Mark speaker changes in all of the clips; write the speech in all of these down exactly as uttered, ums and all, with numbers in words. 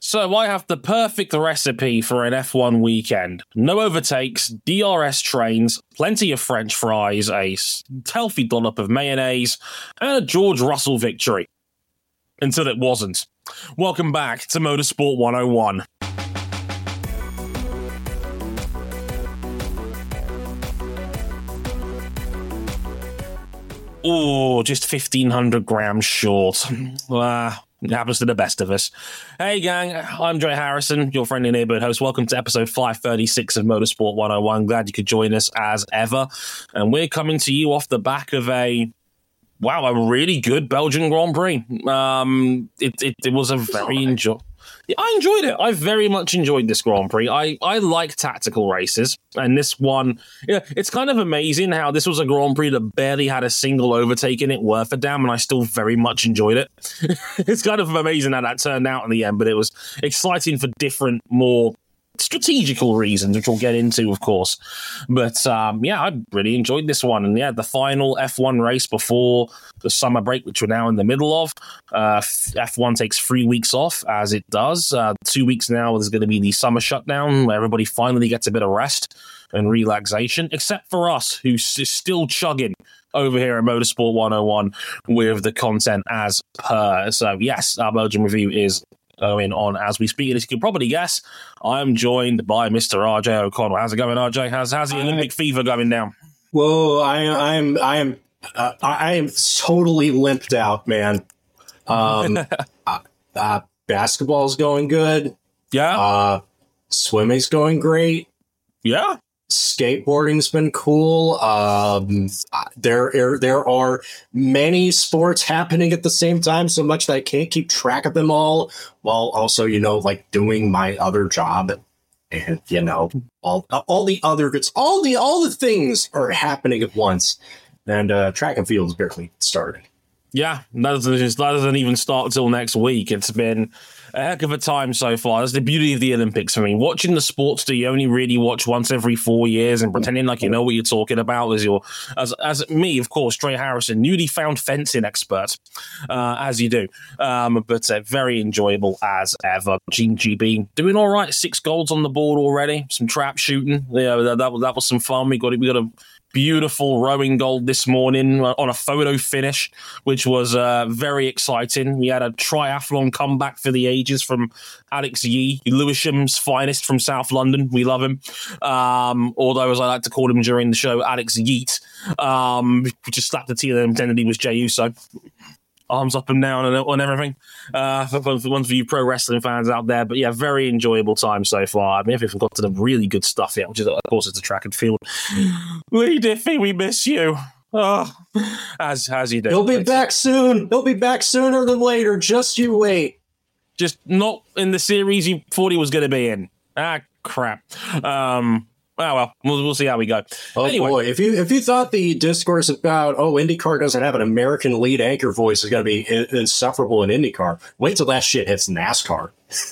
Speaker 1: So I have the perfect recipe for an F one weekend. No overtakes, D R S trains, plenty of French fries, a healthy dollop of mayonnaise, and a George Russell victory. Until it wasn't. Welcome back to Motorsport one oh one. Oh, just fifteen hundred grams short. Ah, it happens to the best of us. Hey, gang, I'm Dre Harrison, your friendly neighborhood host. Welcome to episode five thirty-six of Motorsport one oh one. Glad you could join us as ever. And we're coming to you off the back of a, wow, a really good Belgian Grand Prix. Um, it, it, it was a very enjoy. Yeah, I enjoyed it. I very much enjoyed this Grand Prix. I, I like tactical races, and this one, yeah, it's kind of amazing how this was a Grand Prix that barely had a single overtake in it worth a damn, and I still very much enjoyed it. It's kind of amazing how that turned out in the end, but it was exciting for different, more strategical reasons, which we'll get into, of course. But um, yeah, I really enjoyed this one. And yeah, the final F one race before the summer break, which we're now in the middle of. Uh, F one takes three weeks off, as it does. Uh, two weeks now, there's going to be the summer shutdown, where everybody finally gets a bit of rest and relaxation, except for us, who's still chugging over here at Motorsport one oh one with the content as per. So yes, our Belgian review is going on as we speak. And as you can probably guess, I'm joined by Mister R J O'Connell. How's it going, R J? How's, how's the Olympic I, fever going down?
Speaker 2: Whoa, I, I'm I am uh, I am totally limped out, man. Um, uh, uh, basketball's going good.
Speaker 1: Yeah.
Speaker 2: Uh, swimming's going great.
Speaker 1: Yeah.
Speaker 2: Skateboarding's been cool. Um, there, are, there are many sports happening at the same time, so much that I can't keep track of them all, while also, you know, like doing my other job, and you know, all all the other it's all the all the things are happening at once, and uh, track and field is barely started.
Speaker 1: Yeah, that doesn't, just, that doesn't even start until next week. It's been a heck of a time so far. That's the beauty of the Olympics for me. Watching the sports that you only really watch once every four years and pretending like you know what you're talking about as your, as as me, of course, Dre Harrison, newly found fencing expert, uh, as you do. Um, but uh, very enjoyable as ever. G G B doing all right. Six golds on the board already. Some trap shooting. Yeah, that, that, that was some fun. We got we got a beautiful rowing gold this morning on a photo finish, which was uh, very exciting. We had a triathlon comeback for the ages from Alex Yee, Lewisham's finest from South London. We love him. Um, although, as I like to call him during the show, Alex Yeet. Um, we just slapped the T and pretended he was Jey Uso. Arms up and down and on everything. Uh, for, for one for you pro wrestling fans out there. But yeah, very enjoyable time so far. I mean, if we've got to the really good stuff yet, which is, of course, it's a track and field. Lee Diffie, we miss you. Oh, as as you do.
Speaker 2: He'll be back soon. He'll be back sooner than later. Just you wait.
Speaker 1: Just not in the series you thought he was going to be in. Ah, crap. Um. Oh, well, we'll, we'll see how we go.
Speaker 2: Oh, anyway. Boy, if you if you thought the discourse about, oh, IndyCar doesn't have an American lead anchor voice is going to be insufferable in IndyCar, wait till that shit hits NASCAR.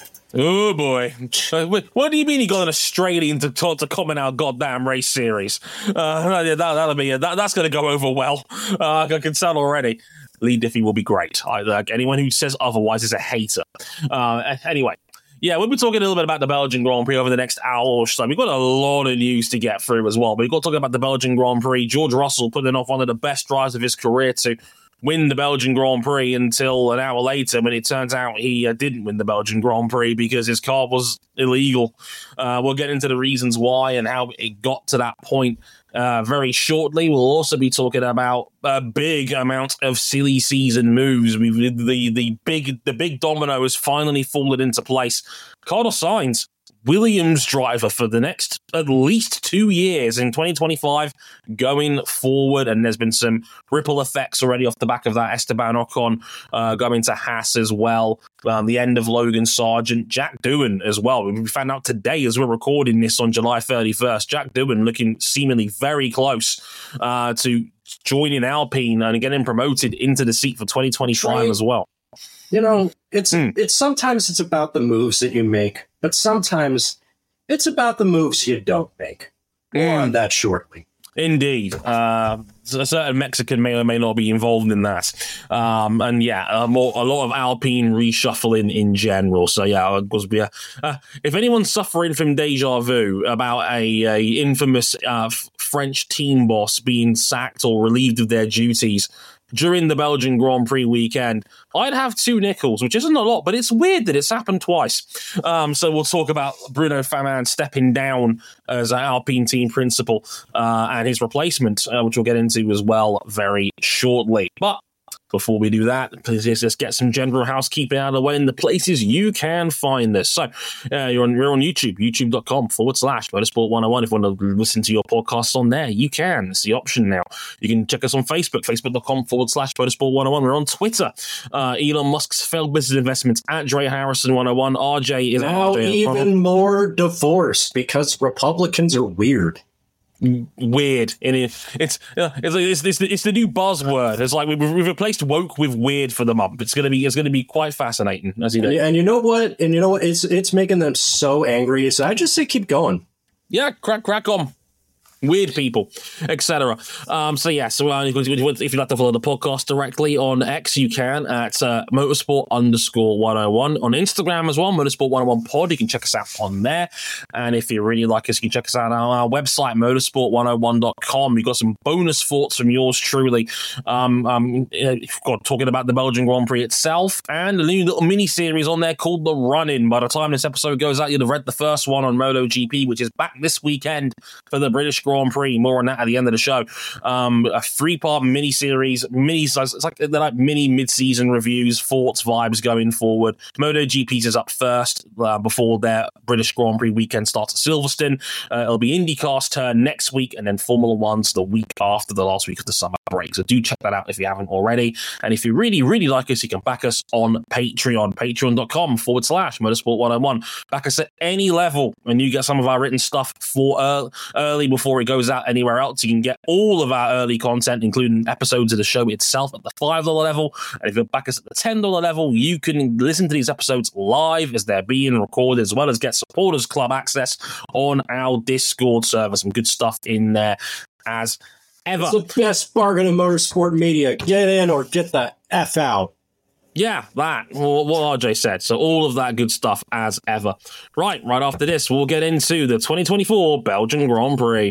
Speaker 1: Oh, boy. Uh, what do you mean he got an Australian to talk to comment our goddamn race series? Uh, that, that'll be, that, that's going to go over well. Uh, I can tell already. Lee Diffie will be great. I, like, anyone who says otherwise is a hater. Uh, anyway. Yeah, we'll be talking a little bit about the Belgian Grand Prix over the next hour or so. We've got a lot of news to get through as well. But we've got to talk about the Belgian Grand Prix. George Russell putting off one of the best drives of his career to win the Belgian Grand Prix until an hour later when it turns out he uh, didn't win the Belgian Grand Prix because his car was illegal. Uh, we'll get into the reasons why and how it got to that point uh, very shortly. We'll also be talking about a big amount of silly season moves. We've, the the big the big domino has finally fallen into place. Carlos Sainz, Williams driver for the next at least two years in twenty twenty-five going forward. And there's been some ripple effects already off the back of that. Esteban Ocon uh, going to Haas as well. Um, the end of Logan Sargent, Jack Doohan as well. We found out today as we're recording this on July thirty-first, Jack Doohan looking seemingly very close uh, to joining Alpine and getting promoted into the seat for twenty twenty-five Trey, as well.
Speaker 2: You know, it's mm. it's sometimes it's about the moves that you make, but sometimes it's about the moves you don't make. More mm. on that shortly.
Speaker 1: Indeed. Uh, a certain Mexican may or may not be involved in that. Um, and yeah, a, more, a lot of Alpine reshuffling in general. So yeah, it was be a, uh, if anyone's suffering from deja vu about a, a infamous uh, French team boss being sacked or relieved of their duties during the Belgian Grand Prix weekend, I'd have two nickels, which isn't a lot, but it's weird that it's happened twice. Um, so we'll talk about Bruno Famin stepping down as an Alpine team principal uh, and his replacement, uh, which we'll get into as well very shortly. But before we do that, please just get some general housekeeping out of the way in the places you can find this. So uh, you're on you're on YouTube, youtube.com forward slash Motorsport one oh one. If you want to listen to your podcasts on there, you can. It's the option now. You can check us on Facebook, facebook.com forward slash Motorsport one oh one. We're on Twitter. Uh, Elon Musk's failed business investments at Dre Harrison one oh one. R J is
Speaker 2: now
Speaker 1: out
Speaker 2: even more divorced because Republicans are weird.
Speaker 1: Weird, and it, it's uh, it's, it's it's the, it's the new buzzword. It's like we've, we've replaced woke with weird for the month. It's gonna be it's gonna be quite fascinating. As you know,
Speaker 2: and, and you know what, and you know what, it's it's making them so angry. So I just say keep going.
Speaker 1: Yeah, crack crack on. Weird people, et cetera. Um, so yeah, so uh, if you'd like to follow the podcast directly on X, you can at uh, motorsport underscore one oh one. On Instagram as well, motorsport one oh one pod. You can check us out on there. And if you really like us, you can check us out on our website, motorsport one oh one dot com. We've got some bonus thoughts from yours truly. Um, um, God, talking about the Belgian Grand Prix itself and a new little mini series on there called The Run-In. By the time this episode goes out, you'll have read the first one on MotoGP, which is back this weekend for the British Grand Prix. More on that at the end of the show. Um, a three-part mini-series, mini size. It's like they're like mini mid-season reviews, thoughts, vibes going forward. MotoGP's is up first uh, before their British Grand Prix weekend starts at Silverstone. Uh, it'll be IndyCar's turn next week, and then Formula One's the week after the last week of the summer break. So do check that out if you haven't already. And if you really, really like us, you can back us on Patreon, patreon.com forward slash Motorsport 101. Back us at any level, and you get some of our written stuff for uh, early before it goes out anywhere else. You can get all of our early content, including episodes of the show itself at the five dollar level. And if you back us at the ten dollar level, you can listen to these episodes live as they're being recorded, as well as get supporters club access on our Discord server. Some good stuff in there as ever.
Speaker 2: It's the best bargain in motorsport media. Get in or get the F out.
Speaker 1: Yeah, that, what R J said. So all of that good stuff as ever. Right, right after this, we'll get into the twenty twenty-four Belgian Grand Prix.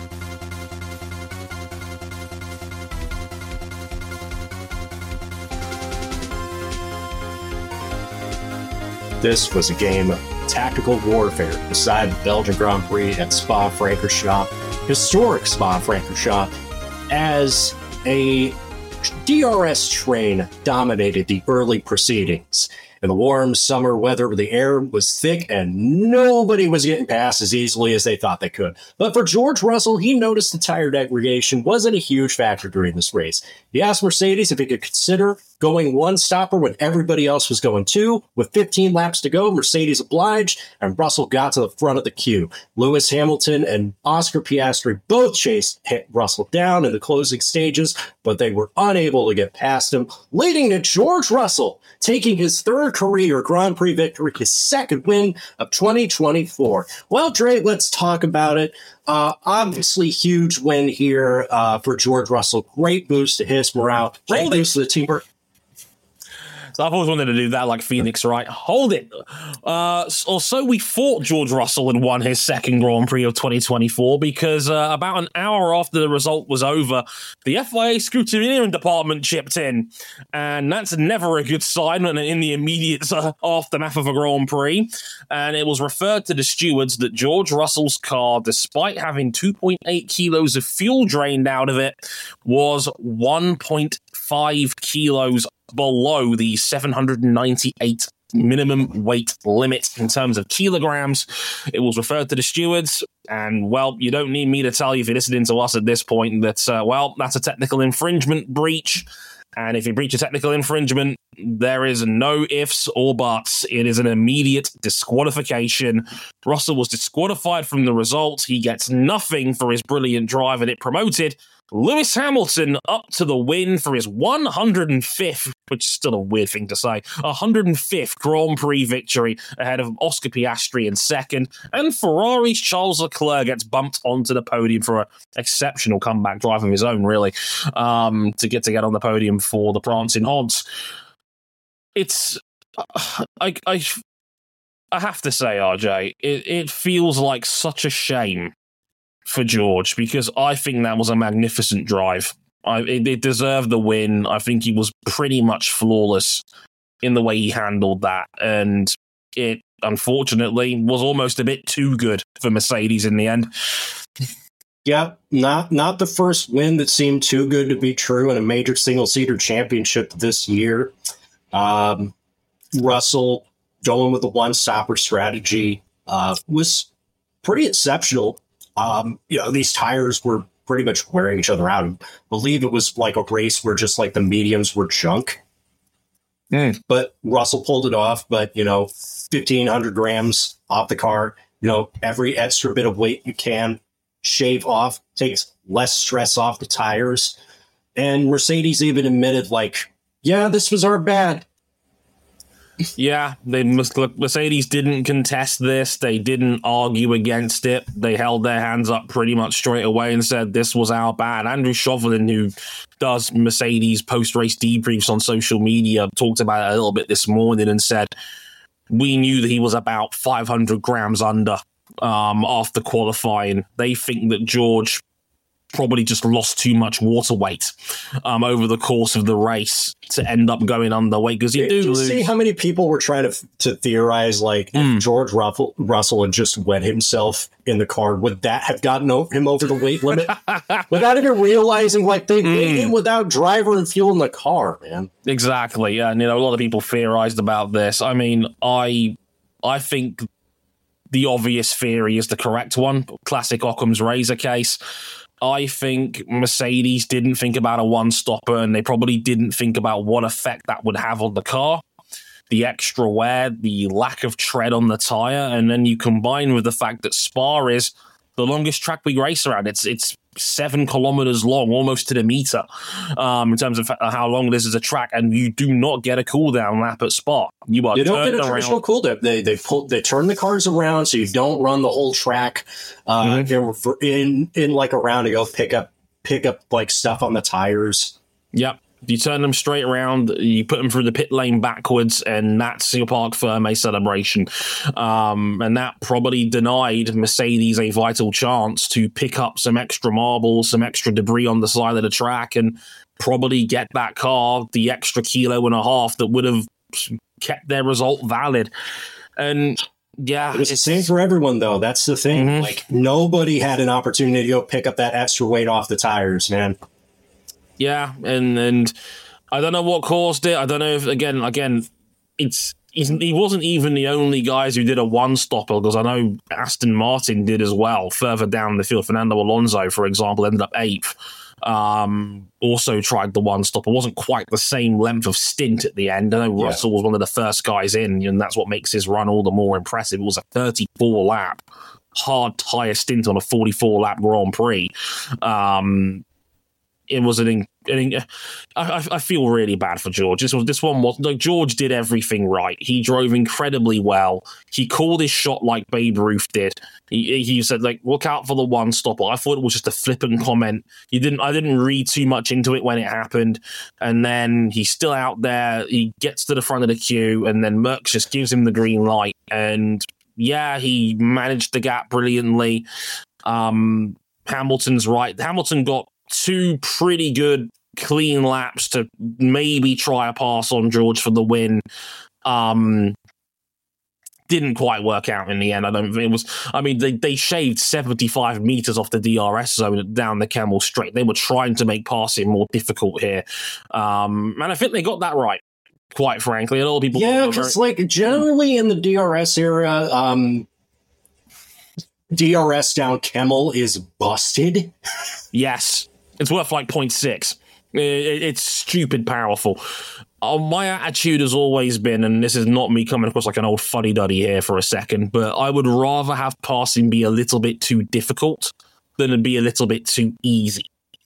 Speaker 2: This was a game of tactical warfare beside the Belgian Grand Prix at Spa-Francorchamps, historic Spa-Francorchamps, as a D R S train dominated the early proceedings. In the warm summer weather, the air was thick and nobody was getting past as easily as they thought they could. But for George Russell, he noticed the tire degradation wasn't a huge factor during this race. He asked Mercedes if he could consider going one stopper when everybody else was going two. With fifteen laps to go, Mercedes obliged, and Russell got to the front of the queue. Lewis Hamilton and Oscar Piastri both chased hit Russell down in the closing stages, but they were unable to get past him, leading to George Russell taking his third career Grand Prix victory, his second win of twenty twenty-four. Well, Dre, let's talk about it. Uh, obviously, huge win here uh, for George Russell. Great boost to his morale. Great boost to the team.
Speaker 1: So I've always wanted to do that like Phoenix, right? Hold it. Uh, or so we thought George Russell had won his second Grand Prix of twenty twenty-four because uh, about an hour after the result was over, the F I A scrutineering department chipped in. And that's never a good sign in the immediate uh, aftermath of a Grand Prix. And it was referred to the stewards that George Russell's car, despite having two point eight kilos of fuel drained out of it, was one point five kilos below the seven hundred ninety-eight minimum weight limit in terms of kilograms. It was referred to the stewards, and, well, you don't need me to tell you if you're listening to us at this point that, uh, well, that's a technical infringement breach. And if you breach a technical infringement, there is no ifs or buts. It is an immediate disqualification. Russell was disqualified from the result. He gets nothing for his brilliant drive and it promoted Lewis Hamilton up to the win for his one hundred fifth, which is still a weird thing to say, one hundred fifth Grand Prix victory ahead of Oscar Piastri in second, and Ferrari's Charles Leclerc gets bumped onto the podium for an exceptional comeback drive of his own, really, um, to get to get on the podium for the prancing odds. It's, I, I, I have to say, R J, it, it feels like such a shame for George, because I think that was a magnificent drive. I, it, it deserved the win. I think he was pretty much flawless in the way he handled that, and it unfortunately was almost a bit too good for Mercedes in the end.
Speaker 2: Yeah, not not the first win that seemed too good to be true in a major single-seater championship this year. Um, Russell going with the one-stopper strategy uh, was pretty exceptional. Um, you know, these tires were pretty much wearing each other out. I believe it was like a race where just like the mediums were junk. Mm. But Russell pulled it off. But, you know, fifteen hundred grams off the car, you know, every extra bit of weight you can shave off takes less stress off the tires. And Mercedes even admitted, like, yeah, this was our bad.
Speaker 1: Yeah, they Mercedes didn't contest this. They didn't argue against it. They held their hands up pretty much straight away and said this was our bad. Andrew Chauvelin, who does Mercedes post-race debriefs on social media, talked about it a little bit this morning and said, we knew that he was about five hundred grams under um, after qualifying. They think that George probably just lost too much water weight um, over the course of the race to end up going underweight, because you do
Speaker 2: Did you
Speaker 1: lose.
Speaker 2: See how many people were trying to to theorize, like, mm. if George Russell, Russell had just wet himself in the car, would that have gotten over him over the weight limit? Without even realizing, like, they made mm. it without driver and fuel in the car, man.
Speaker 1: Exactly, yeah. And, you know, a lot of people theorized about this. I mean, I, I think the obvious theory is the correct one. Classic Occam's razor case. I think Mercedes didn't think about a one-stopper, and they probably didn't think about what effect that would have on the car. The extra wear, the lack of tread on the tyre, and then you combine with the fact that Spa is the longest track we race around. It's it's seven kilometers long, almost to the meter, um, in terms of how long this is a track, and you do not get a cool-down lap at Spa. You are
Speaker 2: you don't get a
Speaker 1: around.
Speaker 2: traditional cool-down. They they pull they turn the cars around so you don't run the whole track uh, mm-hmm. in in like a round to go pick up pick up like stuff on the tires.
Speaker 1: Yep. You turn them straight around, you put them through the pit lane backwards, and that's your Parc Fermé celebration. Um, and that probably denied Mercedes a vital chance to pick up some extra marbles, some extra debris on the side of the track, and probably get that car the extra kilo and a half that would have kept their result valid. And yeah,
Speaker 2: it was the same for everyone, though. That's the thing. Mm-hmm. Like, nobody had an opportunity to go pick up that extra weight off the tires, man.
Speaker 1: Yeah, and and I don't know what caused it. I don't know if, again, again, it's he wasn't even the only guys who did a one-stopper, because I know Aston Martin did as well, further down the field. Fernando Alonso, for example, ended up eighth. Um, also tried the one-stopper. Wasn't quite the same length of stint at the end. I know yeah. Russell was one of the first guys in, and that's what makes his run all the more impressive. It was a thirty-four lap, hard tyre stint on a forty-four lap Grand Prix. Um It was an, an I, I feel really bad for George. This was this one was like George did everything right. He drove incredibly well. He called his shot like Babe Ruth did. He, he said, like, look out for the one stopper. I thought it was just a flippant comment. You didn't. I didn't read too much into it when it happened. And then he's still out there. He gets to the front of the queue, and then Merckx just gives him the green light. And yeah, he managed the gap brilliantly. Um, Hamilton's right. Hamilton got two pretty good clean laps to maybe try a pass on George for the win. Um, didn't quite work out in the end. I don't think it was. I mean, they, they shaved seventy-five meters off the D R S zone down the Kemmel Straight. They were trying to make passing more difficult here. Um, and I think they got that right, quite frankly. A lot of people.
Speaker 2: Yeah, because very- like generally in the D R S era, um, D R S down Kemmel is busted.
Speaker 1: Yes. It's worth like zero point six. It's stupid powerful. Uh, my attitude has always been, and this is not me coming across like an old fuddy-duddy here for a second, but I would rather have passing be a little bit too difficult than it be a little bit too easy.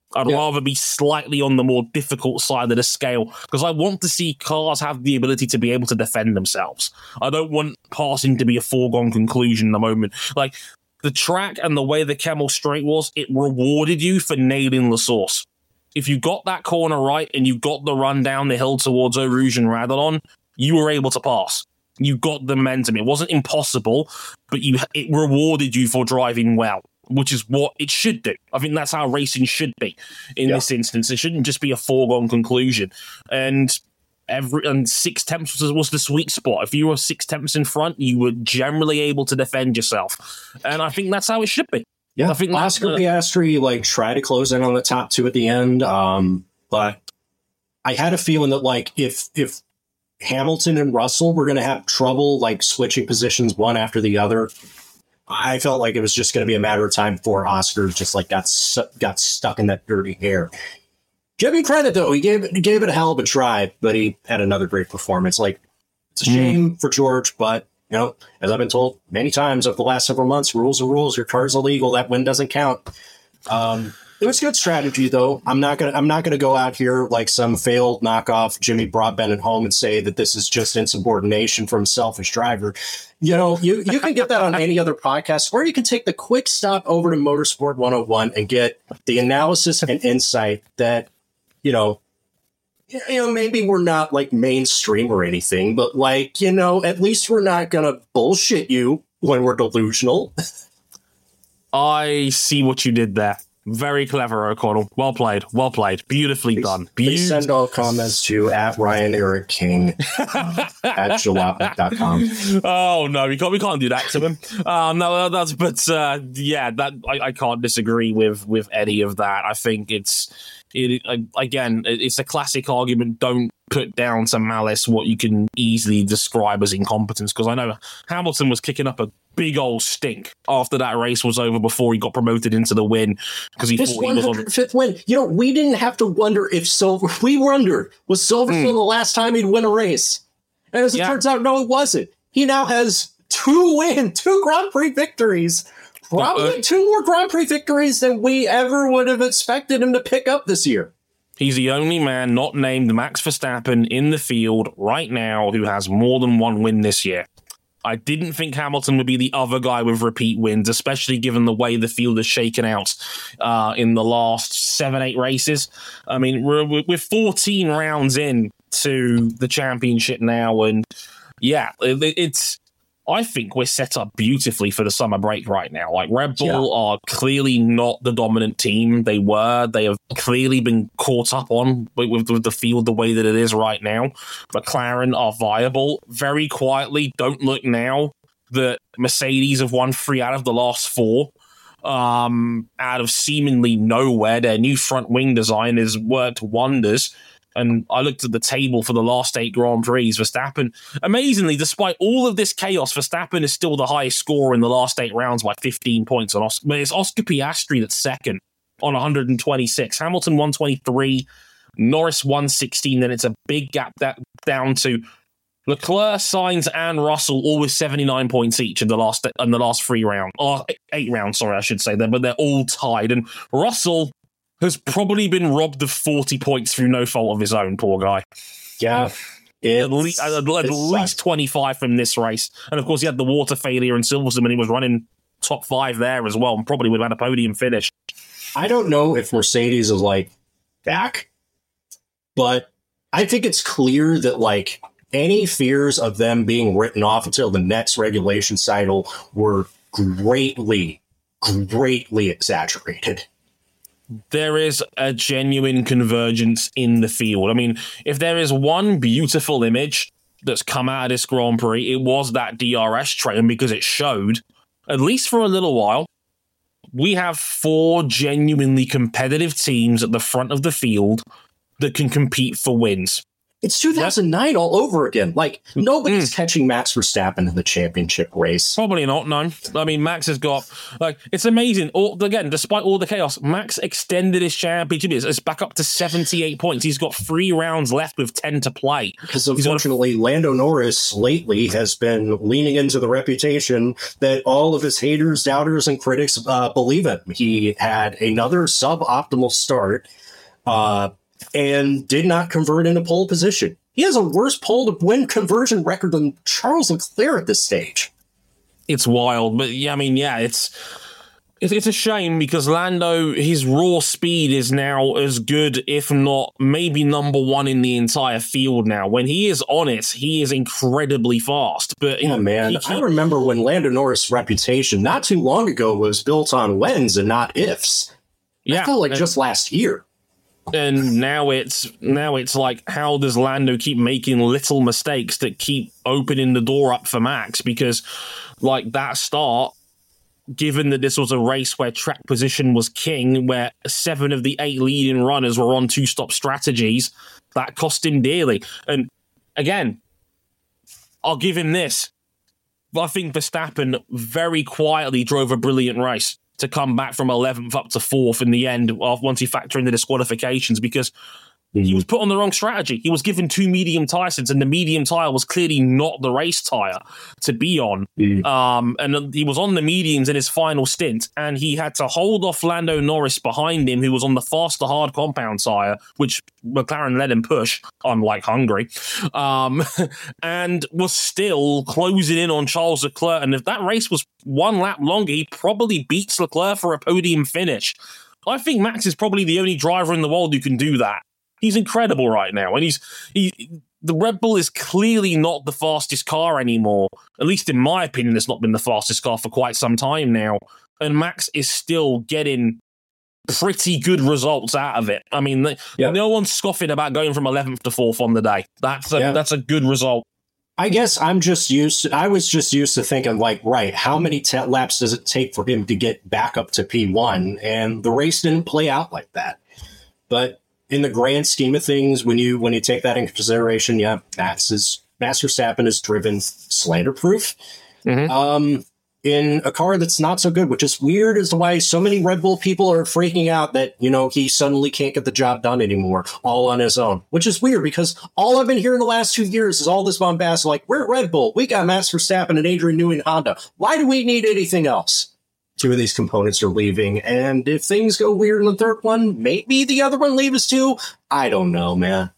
Speaker 1: I'd
Speaker 2: yeah.
Speaker 1: rather be slightly on the more difficult side of the scale because I want to see cars have the ability to be able to defend themselves. I don't want passing to be a foregone conclusion in the moment. Like, the track and the way the Kemmel Straight was, it rewarded you for nailing the source. If you got that corner right and you got the run down the hill towards Eau Rouge and Radillon, you were able to pass. You got the momentum. It wasn't impossible, but you it rewarded you for driving well, which is what it should do. I think that's how racing should be in
Speaker 2: yeah.
Speaker 1: this instance. It shouldn't just be a foregone conclusion. And every and six tenths was, was the sweet spot. If you were six tenths in front, you were generally able to defend yourself. And I think that's how it should be.
Speaker 2: Yeah,
Speaker 1: I think
Speaker 2: Oscar
Speaker 1: uh,
Speaker 2: Piastri like tried to close in on the top two at the end, um, but I had a feeling that like if if Hamilton and Russell were going to have trouble like switching positions one after the other, I felt like it was just going to be a matter of time before Oscar just like got su- got stuck in that dirty hair. Give him credit though; he gave it he gave it a hell of a try, but he had another great performance. Like it's a shame mm. for George, but. You know, as I've been told many times over the last several months, rules are rules. Your car's illegal. That win doesn't count. Um, it was good strategy, though. I'm not gonna. I'm not gonna go out here like some failed knockoff Jimmy Broadbent at home and say that this is just insubordination from a selfish driver. You know, you you can get that on any other podcast, or you can take the quick stop over to Motorsport one oh one and get the analysis and insight that you know. You know, maybe we're not like mainstream or anything, but like, you know, at least we're not going to bullshit you when we're delusional.
Speaker 1: I see what you did there. Very clever, O'Connell. Well played. Well played. Beautifully
Speaker 2: please,
Speaker 1: done.
Speaker 2: Please send all comments to at Ryan Eric King at jalopnik dot com.
Speaker 1: Oh no, we can't we can't do that to him. Uh, no, that's but uh, yeah, that I, I can't disagree with with any of that. I think it's it again, it's a classic argument. Don't put down to malice what you can easily describe as incompetence, because I know Hamilton was kicking up a big old stink after that race was over before he got promoted into the win because he
Speaker 2: His
Speaker 1: thought he was on
Speaker 2: one hundred fifth win. You know, we didn't have to wonder if Silver. We wondered was Silverstone mm. the last time he'd win a race, and as it yeah. turns out, no, it wasn't. He now has two win, two Grand Prix victories. Probably uh, two more Grand Prix victories than we ever would have expected him to pick up this year.
Speaker 1: He's the only man not named Max Verstappen in the field right now who has more than one win this year. I didn't think Hamilton would be the other guy with repeat wins, especially given the way the field has shaken out uh, in the last seven, eight races. I mean, we're, we're fourteen rounds in to the championship now, and yeah, it, it's... I think we're set up beautifully for the summer break right now. Like, Red Bull yeah. are clearly not the dominant team they were. They have clearly been caught up on with, with the field the way that it is right now. McLaren are viable. Very quietly, don't look now that Mercedes have won three out of the last four. Um, out of seemingly nowhere. Their new front wing design has worked wonders. And I looked at the table for the last eight Grand Prix. Verstappen, amazingly, despite all of this chaos, Verstappen is still the highest scorer in the last eight rounds by fifteen points. On Oscar, but it's Oscar Piastri that's second on one hundred twenty-six. Hamilton one twenty-three, Norris one sixteen. Then it's a big gap that down to Leclerc, Sainz, and Russell, all with seventy-nine points each in the last in the last three rounds, or eight rounds. Sorry, I should say that, but they're all tied. And Russell has probably been robbed of forty points through no fault of his own, poor guy.
Speaker 2: Yeah.
Speaker 1: At least, at least twenty-five from this race. And of course, he had the water failure in Silverstone, and he was running top five there as well, and probably would have had a podium finish.
Speaker 2: I don't know if Mercedes is, like, back, but I think it's clear that, like, any fears of them being written off until the next regulation cycle were greatly, greatly exaggerated.
Speaker 1: There is a genuine convergence in the field. I mean, if there is one beautiful image that's come out of this Grand Prix, it was that D R S train, because it showed, at least for a little while, we have four genuinely competitive teams at the front of the field that can compete for wins.
Speaker 2: It's two thousand nine yep. all over again. Like, nobody's mm. catching Max Verstappen in the championship race.
Speaker 1: Probably not, no. I mean, Max has got, like, it's amazing. All, again, despite all the chaos, Max extended his championship. It's, it's back up to seventy-eight points. He's got three rounds left with ten to play.
Speaker 2: Because unfortunately, got, Lando Norris lately has been leaning into the reputation that all of his haters, doubters, and critics uh, believe in. He had another suboptimal start. Uh, and did not convert in a pole position. He has a worse pole to win conversion record than Charles Leclerc at this stage.
Speaker 1: It's wild, but yeah, I mean, yeah, it's it's a shame because Lando, his raw speed is now as good, if not maybe number one in the entire field now. When he is on it, he is incredibly fast. But
Speaker 2: yeah, man, he, I remember when Lando Norris' reputation not too long ago was built on whens and not ifs. Yeah, I felt like just last year.
Speaker 1: And now it's now it's like, how does Lando keep making little mistakes that keep opening the door up for Max? Because, like, that start, given that this was a race where track position was king, where seven of the eight leading runners were on two-stop strategies, that cost him dearly. And, again, I'll give him this. I think Verstappen very quietly drove a brilliant race to come back from eleventh up to fourth in the end once you factor in the disqualifications, because mm-hmm. he was put on the wrong strategy. He was given two medium tyres, and the medium tyre was clearly not the race tyre to be on. Mm-hmm. Um, and he was on the mediums in his final stint, and he had to hold off Lando Norris behind him, who was on the faster hard compound tyre, which McLaren let him push, unlike Hungary, um, and was still closing in on Charles Leclerc. And if that race was one lap longer, he probably beats Leclerc for a podium finish. I think Max is probably the only driver in the world who can do that. He's incredible right now, and he's he. The Red Bull is clearly not the fastest car anymore. At least in my opinion, it's not been the fastest car for quite some time now. And Max is still getting pretty good results out of it. I mean, yep. no one's scoffing about going from eleventh to fourth on the day. That's a, yep. that's a good result.
Speaker 2: I guess I'm just used to, I was just used to thinking, like, right, how many t- laps does it take for him to get back up to P one? And the race didn't play out like that. But in the grand scheme of things, when you when you take that into consideration, yeah, Max is Max Verstappen is driven slander proof mm-hmm. um, in a car that's not so good, which is weird as to why so many Red Bull people are freaking out that, you know, he suddenly can't get the job done anymore all on his own, which is weird because all I've been hearing the last two years is all this bombast like, we're Red Bull, we got Max Verstappen and Adrian Newey in Honda. Why do we need anything else? Two of these components are leaving, and if things go weird in the third one, maybe the other one leaves too. I don't know, man.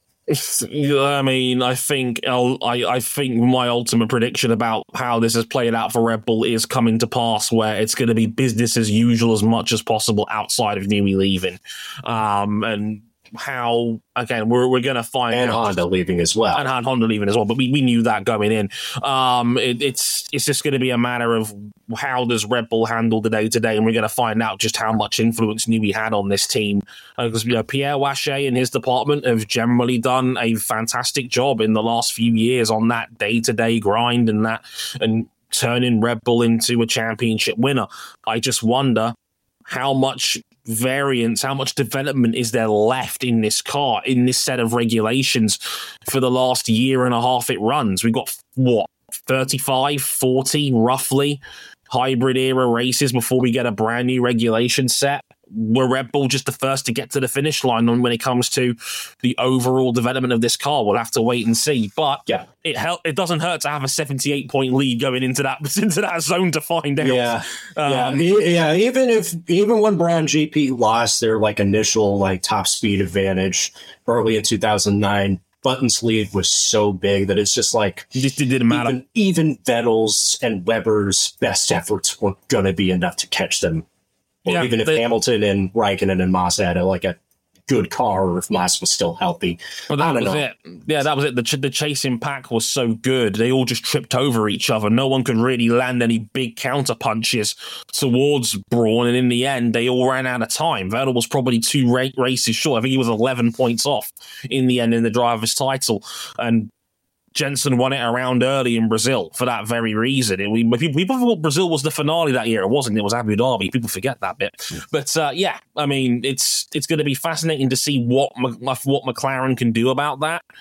Speaker 1: I mean, I think I'll, I, I think my ultimate prediction about how this has played out for Red Bull is coming to pass, where it's going to be business as usual as much as possible outside of Newey leaving, um, and how again we're we're going to find
Speaker 2: and
Speaker 1: out
Speaker 2: Honda leaving as well,
Speaker 1: and Honda leaving as well. But we, we knew that going in. Um, it, it's it's just going to be a matter of how does Red Bull handle the day to day, and we're going to find out just how much influence Newey had on this team. Because uh, you know, Pierre Wache and his department have generally done a fantastic job in the last few years on that day to day grind and that and turning Red Bull into a championship winner. I just wonder how much variance, how much development is there left in this car, in this set of regulations for the last year and a half it runs. We've got, what, thirty-five, forty roughly hybrid era races before we get a brand new regulation set. Were Red Bull just the first to get to the finish line on when it comes to the overall development of this car? We'll have to wait and see. But
Speaker 2: yeah,
Speaker 1: it help, it doesn't hurt to have a seventy-eight point lead going into that into that zone to find out.
Speaker 2: Yeah,
Speaker 1: um,
Speaker 2: yeah, yeah. Even if even when Brown G P lost their like initial like top speed advantage early in two thousand nine, Button's lead was so big that it's just like
Speaker 1: it just didn't matter.
Speaker 2: Even, even Vettel's and Webber's best efforts weren't going to be enough to catch them. Or yeah, even if they, Hamilton and Raikkonen and Massa had a, like a good car, or if Massa was still healthy.
Speaker 1: Well, that
Speaker 2: I don't
Speaker 1: was
Speaker 2: know.
Speaker 1: it. Yeah, that was it. The, ch- the chasing pack was so good. They all just tripped over each other. No one could really land any big counter punches towards Brawn. And in the end, they all ran out of time. Vettel was probably two ra- races short. I think he was eleven points off in the end in the driver's title. And Jensen won it around early in Brazil for that very reason. It, we, people thought Brazil was the finale that year. It wasn't. It was Abu Dhabi. People forget that bit. But uh, yeah, I mean, it's it's going to be fascinating to see what what McLaren can do about that.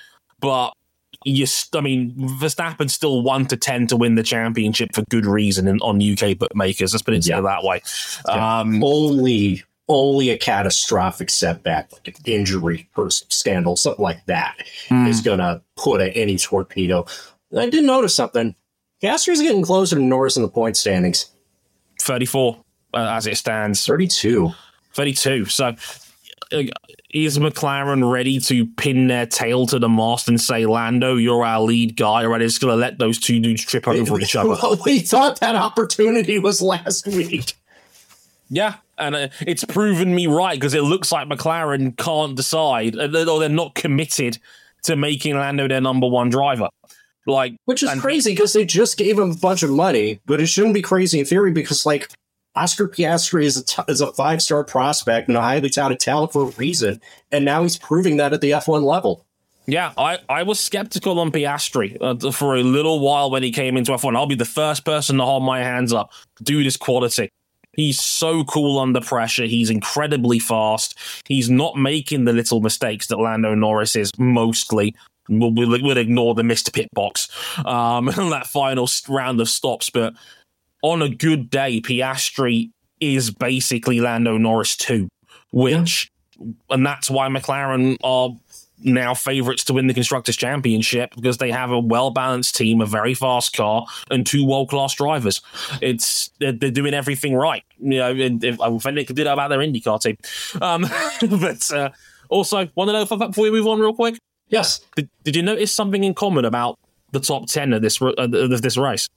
Speaker 1: but you, st- I mean, Verstappen's still one to ten to win the championship for good reason in, on U K bookmakers. Let's put it
Speaker 2: Yeah.
Speaker 1: that way.
Speaker 2: Yeah.
Speaker 1: Um,
Speaker 2: only, only a catastrophic setback, like an injury or scandal, something like that,
Speaker 1: mm.
Speaker 2: is going to put a, any torpedo. I did notice something. Piastri's getting closer to Norris in the point standings.
Speaker 1: thirty-four uh, as it stands.
Speaker 2: thirty-two.
Speaker 1: thirty-two. So uh, is McLaren ready to pin their tail to the mast and say, Lando, you're our lead guy, or are they just going to let those two dudes trip over each other?
Speaker 2: Well, we thought that opportunity was last week.
Speaker 1: Yeah, and uh, it's proven me right, because it looks like McLaren can't decide, or they're not committed to making Lando their number one driver. Like,
Speaker 2: Which is
Speaker 1: and-
Speaker 2: crazy, because they just gave him a bunch of money, but it shouldn't be crazy in theory, because, like, Oscar Piastri is a, t- is a five-star prospect and a highly touted talent for a reason, and now he's proving that at the F one level.
Speaker 1: Yeah, I, I was skeptical on Piastri uh, for a little while when he came into F one. I'll be the first person to hold my hands up. Dude is quality. He's so cool under pressure. He's incredibly fast. He's not making the little mistakes that Lando Norris is mostly. We'll, we'll, we'll ignore the missed pit box um, and that final round of stops. But on a good day, Piastri is basically Lando Norris too, which, yeah. and that's why McLaren are now favourites to win the Constructors' Championship, because they have a well-balanced team, a very fast car, and two world-class drivers. It's they're, they're doing everything right. You know, if, I think they could do that about their IndyCar team. Um, but uh, also, want to know before we move on real quick?
Speaker 2: Yes.
Speaker 1: Did, did you notice something in common about the top ten of this uh, of this race?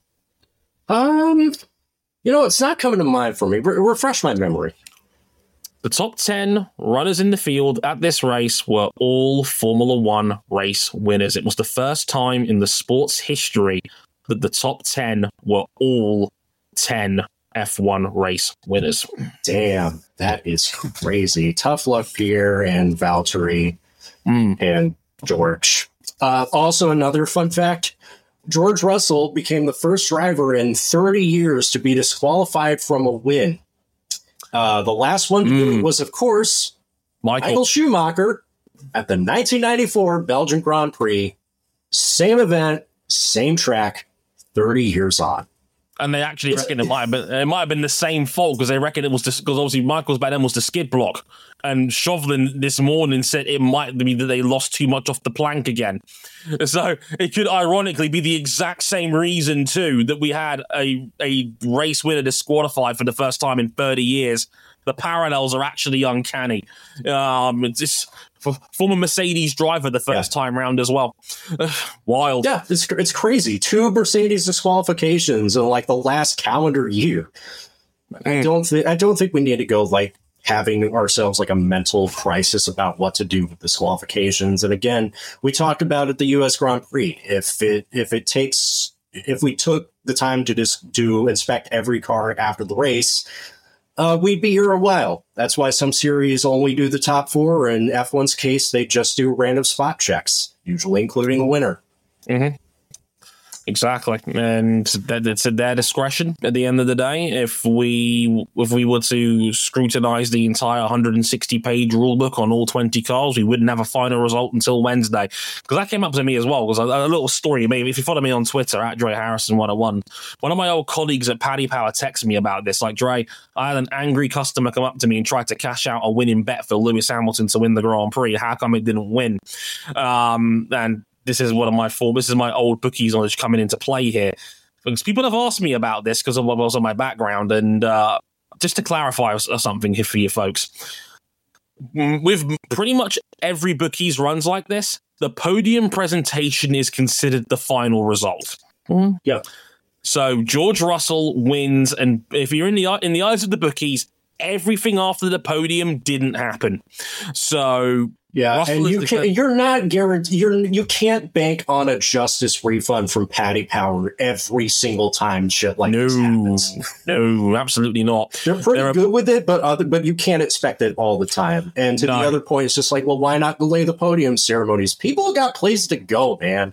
Speaker 2: Um, you know, it's not coming to mind for me. Re- refresh my memory.
Speaker 1: The top ten runners in the field at this race were all Formula One race winners. It was the first time in the sport's history that the top ten were all ten F one race winners.
Speaker 2: Damn, that is crazy. Tough luck, Pierre and Valtteri
Speaker 1: mm.
Speaker 2: and George. Uh, also, another fun fact, George Russell became the first driver in thirty years to be disqualified from a win. Uh, the last one mm. was, of course, Michael. Michael Schumacher at the nineteen ninety-four Belgian Grand Prix. Same event, same track, thirty years on.
Speaker 1: And they actually reckon it might have been, it might have been the same fault, because they reckon it was because obviously Michael's back then was the skid block. And Chauvelin this morning said it might be that they lost too much off the plank again. So it could ironically be the exact same reason, too, that we had a, a race winner disqualified for the first time in thirty years. The parallels are actually uncanny. Um, it's just for former Mercedes driver the first yeah. time round as well. Wild.
Speaker 2: Yeah, it's it's crazy. Two Mercedes disqualifications in like the last calendar year. Mm. I don't think I don't think we need to go like having ourselves like a mental crisis about what to do with disqualifications. And again, we talked about at the U S Grand Prix. If it if it takes if we took the time to just to inspect every car after the race, Uh, we'd be here a while. That's why some series only do the top four. In F one's case, they just do random spot checks, usually including a winner.
Speaker 1: Mm-hmm. Exactly, and that, it's at their discretion at the end of the day. If we if we were to scrutinize the entire one hundred sixty page rulebook on all twenty cars, we wouldn't have a final result until Wednesday. Because that came up to me as well. Because a, a little story, maybe if you follow me on Twitter at Dre Harrison one oh one, one of my old colleagues at Paddy Power texted me about this. Like, Dre, I had an angry customer come up to me and try to cash out a winning bet for Lewis Hamilton to win the Grand Prix. How come it didn't win? Um, and This is one of my form. This is my old bookies knowledge coming into play here. Because people have asked me about this because of what was on my background. And uh, just to clarify something here for you folks, with pretty much every bookies runs like this, the podium presentation is considered the final result.
Speaker 2: Mm-hmm. Yeah.
Speaker 1: So George Russell wins, and if you're in the in the eyes of the bookies, everything after the podium didn't happen. So.
Speaker 2: Yeah,
Speaker 1: Russell
Speaker 2: and you
Speaker 1: the,
Speaker 2: can, you're not guaranteed. You're you can't bank on a justice refund from Paddy Power every single time shit like
Speaker 1: no,
Speaker 2: this happens.
Speaker 1: No, absolutely not.
Speaker 2: They're pretty They're good a, with it, but other but you can't expect it all the time. And to no. the other point, it's just like, well, why not delay the podium ceremonies? People got places to go, man.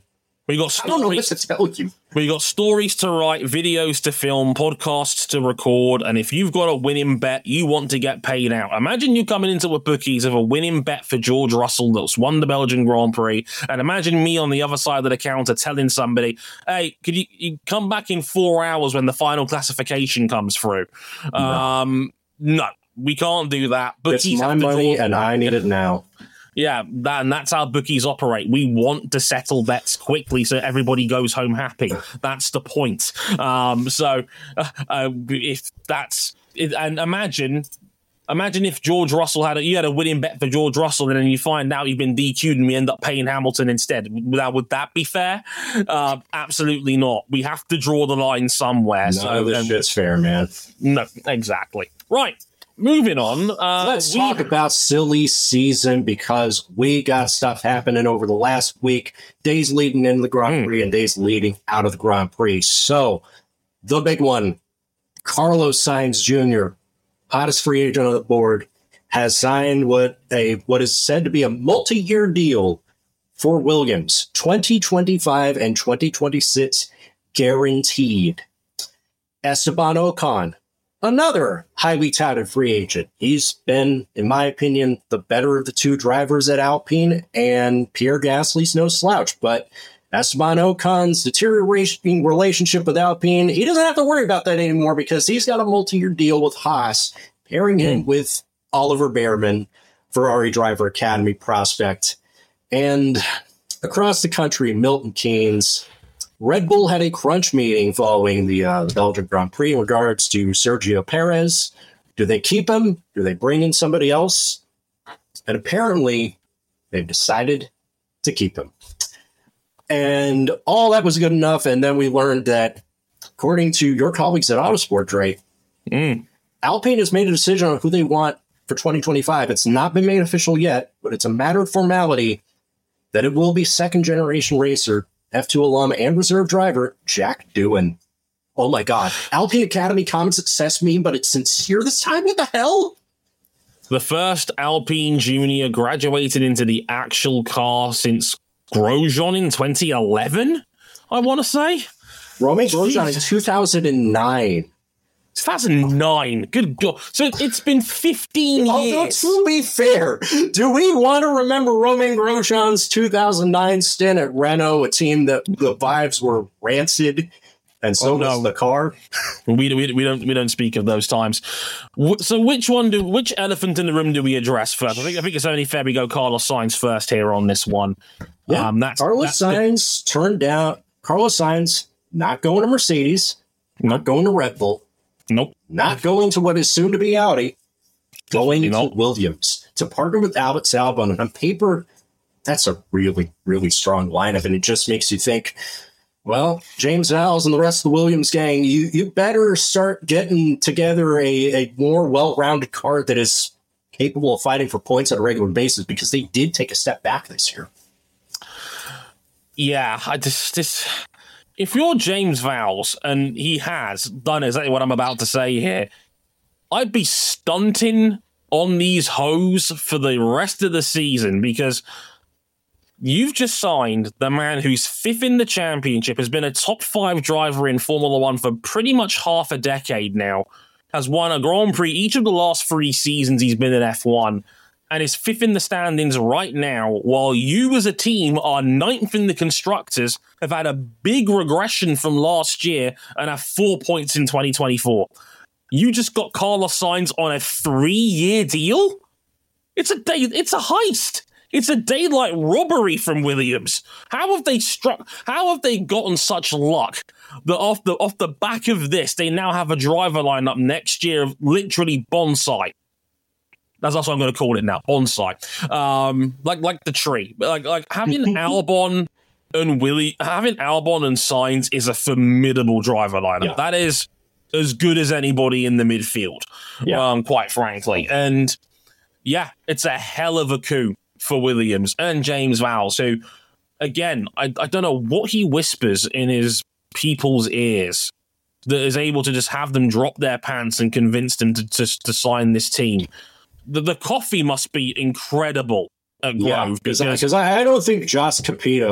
Speaker 1: We got
Speaker 2: I don't know what
Speaker 1: stories.
Speaker 2: to tell you.
Speaker 1: We got stories to write, videos to film, podcasts to record, and if you've got a winning bet, you want to get paid out. Imagine you coming into a bookies of a winning bet for George Russell that's won the Belgian Grand Prix, and imagine me on the other side of the counter telling somebody, "Hey, could you, you come back in four hours when the final classification comes through?" No, um, no we can't do that.
Speaker 2: Bookies it's my money, and I need it now.
Speaker 1: Yeah, that, and that's how bookies operate. We want to settle bets quickly so everybody goes home happy. That's the point. Um, so uh, uh, if that's it, and imagine, imagine if George Russell had a, you had a winning bet for George Russell, and then you find out you've been D Q'd, and we end up paying Hamilton instead. Would, would that be fair? Uh, absolutely not. We have to draw the line somewhere.
Speaker 2: None
Speaker 1: so
Speaker 2: of this
Speaker 1: um,
Speaker 2: shit's fair, man.
Speaker 1: No, exactly. Right. Moving on. Uh,
Speaker 2: Let's
Speaker 1: we,
Speaker 2: talk about silly season because we got stuff happening over the last week, days leading into the Grand Prix mm. and days leading out of the Grand Prix. So, the big one, Carlos Sainz Junior, hottest free agent on the board, has signed what a what is said to be a multi-year deal for Williams, twenty twenty-five and twenty twenty-six guaranteed. Esteban Ocon, another highly touted free agent. He's been, in my opinion, the better of the two drivers at Alpine, and Pierre Gasly's no slouch. But Esteban Ocon's deteriorating relationship with Alpine, he doesn't have to worry about that anymore because he's got a multi-year deal with Haas, pairing him mm. with Oliver Behrman, Ferrari Driver Academy prospect. And across the country, Milton Keynes, Red Bull had a crunch meeting following the, uh, the Belgian Grand Prix in regards to Sergio Perez. Do they keep him? Do they bring in somebody else? And apparently, they've decided to keep him. And all that was good enough. And then we learned that, according to your colleagues at Autosport, Dre, mm. Alpine has made a decision on who they want for twenty twenty-five. It's not been made official yet, but it's a matter of formality that it will be second-generation racer, F two alum and reserve driver, Jack Doohan. Oh my God. Alpine Academy common success meme, but it's sincere this time? What the hell?
Speaker 1: The first Alpine Junior graduated into the actual car since Grosjean in twenty eleven, I want to say.
Speaker 2: Romain Grosjean in two thousand nine.
Speaker 1: two thousand nine. Good God. So it's been fifteen
Speaker 2: Although,
Speaker 1: years.
Speaker 2: To be fair, do we want to remember Romain Grosjean's two thousand nine stint at Renault, a team that the vibes were rancid, and so oh, no. was the car?
Speaker 1: we, we, we don't we don't speak of those times. So which one do which elephant in the room do we address first? I think I think it's only fair we go Carlos Sainz first here on this one.
Speaker 2: Yeah, um, that's Carlos that's Sainz the- turned down. Carlos Sainz not going to Mercedes, nope. not going to Red Bull.
Speaker 1: Nope.
Speaker 2: Not going to what is soon to be Audi, going
Speaker 1: nope.
Speaker 2: to Williams to partner with Alex Albon. And on paper, that's a really, really strong lineup. And it just makes you think, well, James Vowles and the rest of the Williams gang, you, you better start getting together a, a more well-rounded car that is capable of fighting for points on a regular basis because they did take a step back this year.
Speaker 1: Yeah, I just... just... If you're James Vowles, and he has done exactly what I'm about to say here, I'd be stunting on these hoes for the rest of the season because you've just signed the man who's fifth in the championship, has been a top five driver in Formula One for pretty much half a decade now, has won a Grand Prix each of the last three seasons he's been in F one, and is fifth in the standings right now, while you as a team are ninth in the constructors, have had a big regression from last year, and have four points in twenty twenty-four. You just got Carlos Sainz on a three-year deal? It's a day, it's a heist. It's a daylight robbery from Williams. How have they struck? How have they gotten such luck that off the off the back of this, they now have a driver lineup next year of literally bonsai? That's also what I'm going to call it now, bonsai. Um, like like the tree, like like having Albon and Willie, having Albon and Sainz is a formidable driver lineup. Yeah. That is as good as anybody in the midfield, yeah. um, quite frankly. And yeah, it's a hell of a coup for Williams and James Vowles, who, again, I, I don't know what he whispers in his people's ears that is able to just have them drop their pants and convince them to to, to sign this team. The, the coffee must be incredible at Grove.
Speaker 2: Yeah, because I, I don't think Joss Capito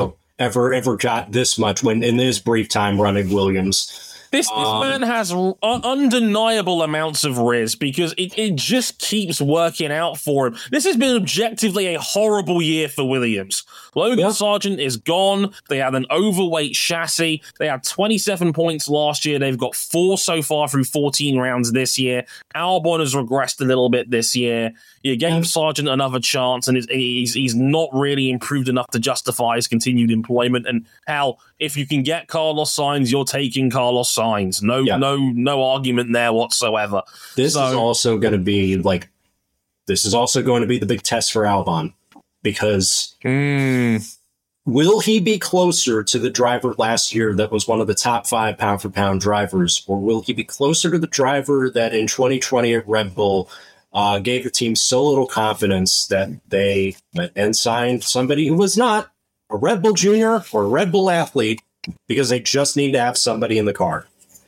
Speaker 2: ever ever got this much when in his brief time running Williams.
Speaker 1: This, this um, man has un- undeniable amounts of riz because it, it just keeps working out for him. This has been objectively a horrible year for Williams. Logan yeah. Sargent is gone. They had an overweight chassis. They had twenty-seven points last year. They've got four so far through fourteen rounds this year. Albon has regressed a little bit this year. You gave yeah. Sargent another chance, and he's, he's not really improved enough to justify his continued employment. And hell, if you can get Carlos Sainz, you're taking Carlos Sainz. No, yeah. no, no argument there whatsoever.
Speaker 2: This
Speaker 1: so,
Speaker 2: is also going to be like, this is also going to be the big test for Albon, because
Speaker 1: mm.
Speaker 2: will he be closer to the driver last year that was one of the top five pound for pound drivers, or will he be closer to the driver that in twenty twenty at Red Bull uh, gave the team so little confidence that they went and signed somebody who was not a Red Bull junior or a Red Bull athlete because they just need to have somebody in the car?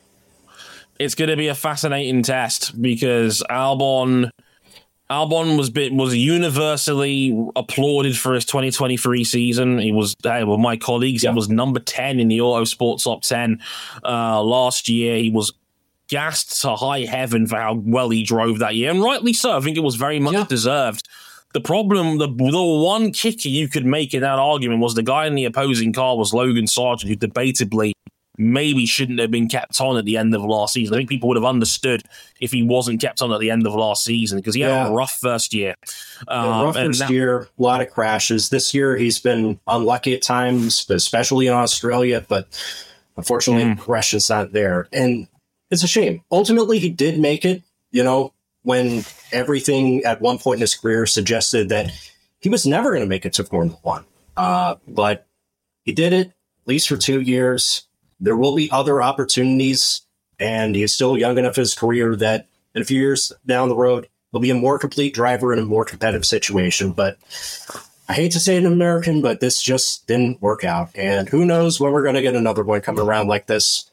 Speaker 1: It's going to be a fascinating test because Albon... Albon was bit, was universally applauded for his twenty twenty-three season. He was, hey, well, my colleagues, yeah. he was number ten in the Auto Sport Top ten uh, last year. He was gassed to high heaven for how well he drove that year, and rightly so. I think it was very much yeah. deserved. The problem, the, the one kicker you could make in that argument was the guy in the opposing car was Logan Sargent, who debatably maybe shouldn't have been kept on at the end of last season. I think people would have understood if he wasn't kept on at the end of last season because he had yeah. a rough first year.
Speaker 2: Um, yeah, rough first that- year, a lot of crashes. This year he's been unlucky at times, especially in Australia, but unfortunately mm. the progression's not there. And it's a shame. Ultimately, he did make it, you know, when everything at one point in his career suggested that he was never going to make it to Formula One. Uh, but he did it, at least for two years. There will be other opportunities, and he's still young enough in his career that in a few years down the road, he'll be a more complete driver in a more competitive situation. But I hate to say it in American, but this just didn't work out. And who knows when we're going to get another one coming around like this.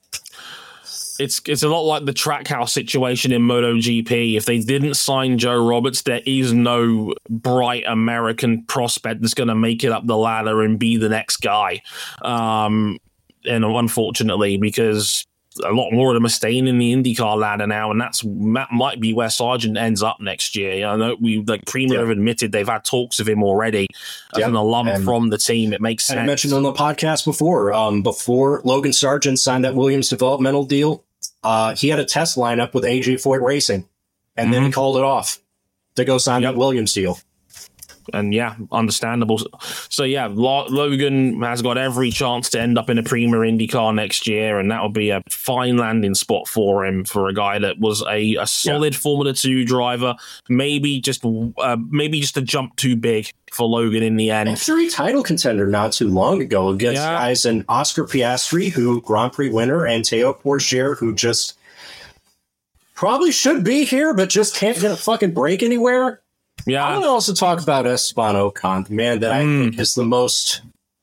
Speaker 1: It's it's a lot like the Trackhouse situation in MotoGP. If they didn't sign Joe Roberts, there is no bright American prospect that's going to make it up the ladder and be the next guy. Um, and unfortunately, because a lot more of them are staying in the IndyCar ladder now, and that's that might be where Sargent ends up next year. I know we like Prima yeah. have admitted they've had talks of him already as yeah. an alum and from the team. It makes sense.
Speaker 2: I mentioned on the podcast before, um, before Logan Sargent signed that Williams developmental deal, uh, he had a test lineup with A J Foyt Racing, and mm-hmm. then he called it off to go sign yep. that Williams deal.
Speaker 1: And yeah, understandable. So yeah, Logan has got every chance to end up in a Prima IndyCar next year, and that would be a fine landing spot for him for a guy that was a, a solid yeah. Formula Two driver. Maybe just uh, maybe just a jump too big for Logan in the end.
Speaker 2: Three title contender not too long ago against yeah. guys in Oscar Piastri, who Grand Prix winner, and Theo Pourchaire, who just probably should be here, but just can't get a fucking break anywhere.
Speaker 1: Yeah.
Speaker 2: I want to also talk about Esteban Ocon, the man that I mm. think is the most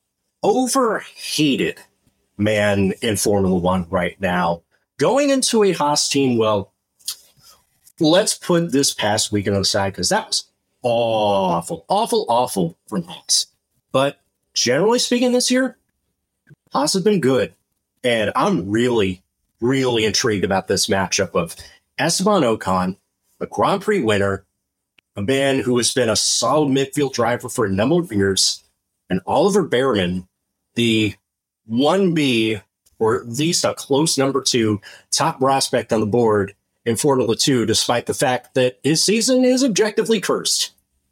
Speaker 2: overhated man in Formula One right now. Going into a Haas team, well, let's put this past weekend aside because that was awful, awful, awful for Haas. But generally speaking this year, Haas has been good. And I'm really, really intrigued about this matchup of Esteban Ocon, a Grand Prix winner, a man who has been a solid midfield driver for a number of years, and Oliver Behrman, the one B, or at least a close number two, top prospect on the board in Formula Two, despite the fact that his season is objectively cursed.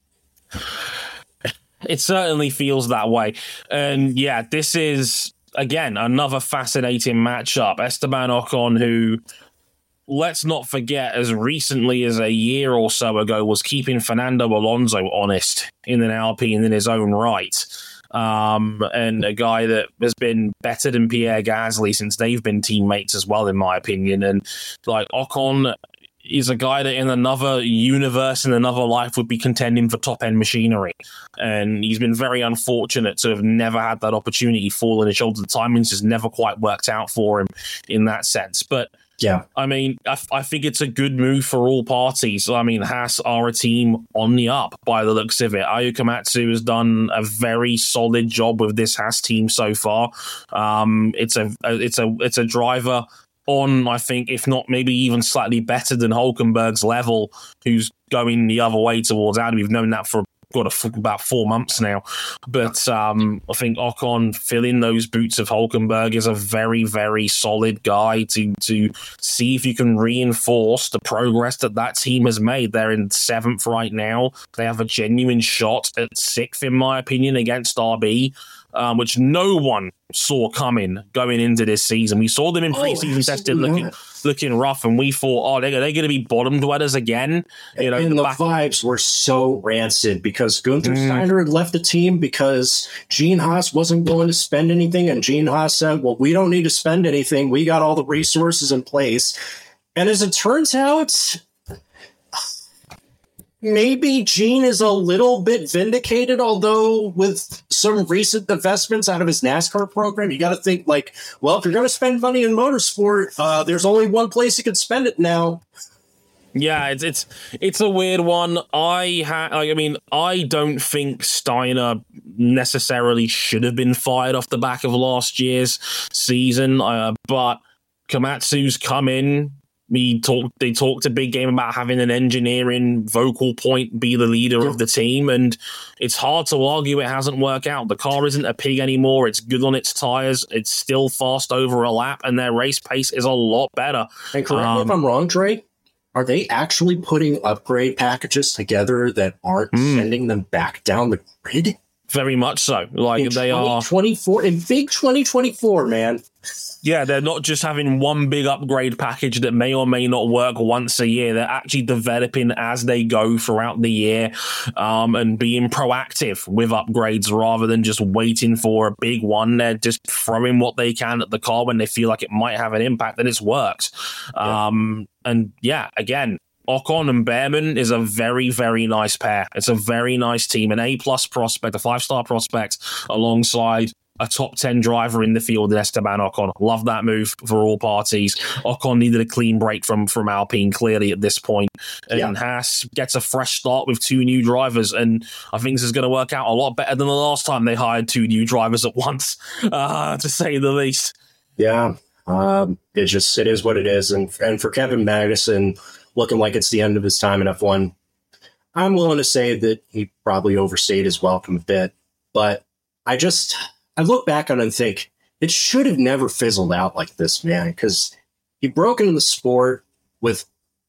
Speaker 1: It certainly feels that way. And yeah, this is, again, another fascinating matchup. Esteban Ocon, who, let's not forget, as recently as a year or so ago, was keeping Fernando Alonso honest in an Alpine in his own right. Um, and a guy that has been better than Pierre Gasly since they've been teammates as well, in my opinion. And like Ocon is a guy that in another universe, in another life, would be contending for top-end machinery. And he's been very unfortunate to have never had that opportunity fall on his shoulder. The timings has never quite worked out for him in that sense. But
Speaker 2: Yeah.
Speaker 1: I mean, I, I think it's a good move for all parties. I mean, Haas are a team on the up by the looks of it. Ayuka Komatsu has done a very solid job with this Haas team so far. Um, it's a, it's a, it's a driver on, I think, if not maybe even slightly better than Hulkenberg's level, who's going the other way towards Audi. We've known that for got a, about four months now. But um, I think Ocon filling those boots of Hulkenberg is a very, very solid guy to to see if you can reinforce the progress that that team has made. They're in seventh right now. They have a genuine shot at sixth, in my opinion, against R B. Um, which no one saw coming going into this season. We saw them in preseason oh, tested looking looking rough, and we thought, oh, they're, they're going to be bottom dwellers again. You know,
Speaker 2: and the
Speaker 1: back-
Speaker 2: vibes were so rancid because Gunther mm. Steiner had left the team because Gene Haas wasn't going to spend anything, and Gene Haas said, well, we don't need to spend anything. We got all the resources in place. And as it turns out, maybe Gene is a little bit vindicated, although with some recent investments out of his NASCAR program, you got to think like, well, if you're going to spend money in motorsport, uh, there's only one place you can spend it now.
Speaker 1: Yeah, it's it's it's a weird one. I ha- I mean, I don't think Steiner necessarily should have been fired off the back of last year's season, uh, but Komatsu's come in. We talked. They talked a big game about having an engineering vocal point be the leader of the team, and it's hard to argue it hasn't worked out. The car isn't a pig anymore. It's good on its tires. It's still fast over a lap, and their race pace is a lot better.
Speaker 2: And correct um, me if I'm wrong, Dre. Are they actually putting upgrade packages together that aren't mm. sending them back down the grid?
Speaker 1: Very much so. Like
Speaker 2: in
Speaker 1: they are
Speaker 2: twenty-four in big twenty twenty-four, man.
Speaker 1: Yeah, they're not just having one big upgrade package that may or may not work once a year. They're actually developing as they go throughout the year, um, and being proactive with upgrades rather than just waiting for a big one. They're just throwing what they can at the car when they feel like it might have an impact, and it's worked. Yeah. Um, and yeah, again, Ocon and Behrman is a very, very nice pair. It's a very nice team, an A-plus prospect, a five-star prospect, alongside a top ten driver in the field in Esteban Ocon. Love that move for all parties. Ocon needed a clean break from, from Alpine, clearly, at this point. And yeah. Haas gets a fresh start with two new drivers, and I think this is going to work out a lot better than the last time they hired two new drivers at once, uh, to say the least.
Speaker 2: Yeah, um, it just it is what it is. And, and for Kevin Magnussen, looking like it's the end of his time in F one, I'm willing to say that he probably overstayed his welcome a bit. But I just... I look back on it and think it should have never fizzled out like this, man, because he broke into the sport with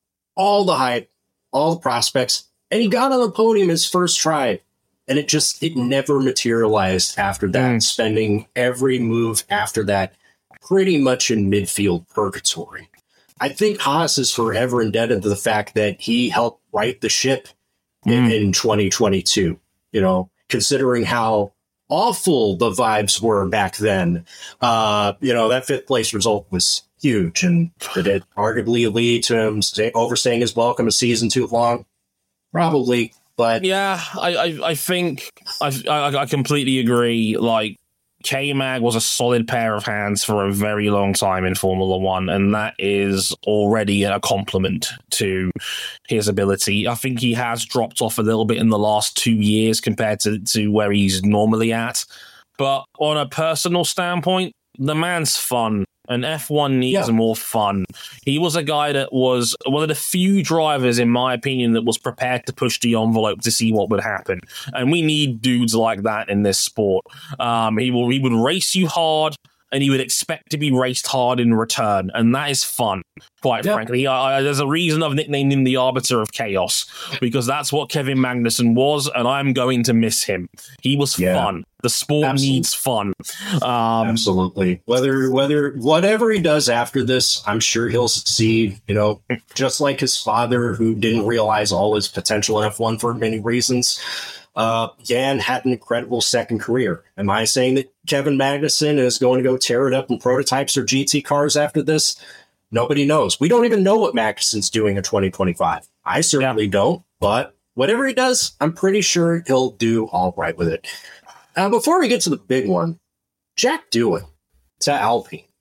Speaker 2: all the hype, all the prospects, and he got on the podium his first try, and it just, it never materialized after that, mm. spending every move after that pretty much in midfield purgatory. I think Haas is forever indebted to the fact that he helped right the ship mm. in, in twenty twenty-two, you know, considering how awful the vibes were back then. Uh, you know, that fifth place result was huge, and did it arguably lead to him stay, overstaying his welcome a season too long? Probably, but
Speaker 1: yeah, I I, I think I, I I completely agree. Like, K-Mag was a solid pair of hands for a very long time in Formula One, and that is already a compliment to his ability. I think he has dropped off a little bit in the last two years compared to, to where he's normally at. But on a personal standpoint, the man's fun, and F one needs yeah. more fun. He was a guy that was one of the few drivers, in my opinion, that was prepared to push the envelope to see what would happen. And we need dudes like that in this sport. Um, he will, he would race you hard, and he would expect to be raced hard in return. And that is fun, quite yep. frankly. I, I, there's a reason I've nicknamed him the Arbiter of Chaos, because that's what Kevin Magnussen was, and I'm going to miss him. He was yeah. fun. The sport Absolutely. needs fun. Um,
Speaker 2: Absolutely. Whether, whether, whatever he does after this, I'm sure he'll succeed, you know, just like his father, who didn't realize all his potential in F one for many reasons. Uh, Jan had an incredible second career. Am I saying that Kevin Magnussen is going to go tear it up in prototypes or G T cars after this? Nobody knows. We don't even know what Magnussen's doing in twenty twenty-five. I certainly yeah. don't, but whatever he does, I'm pretty sure he'll do all right with it. Uh, before we get to the big one, Jack Doohan to Alpine.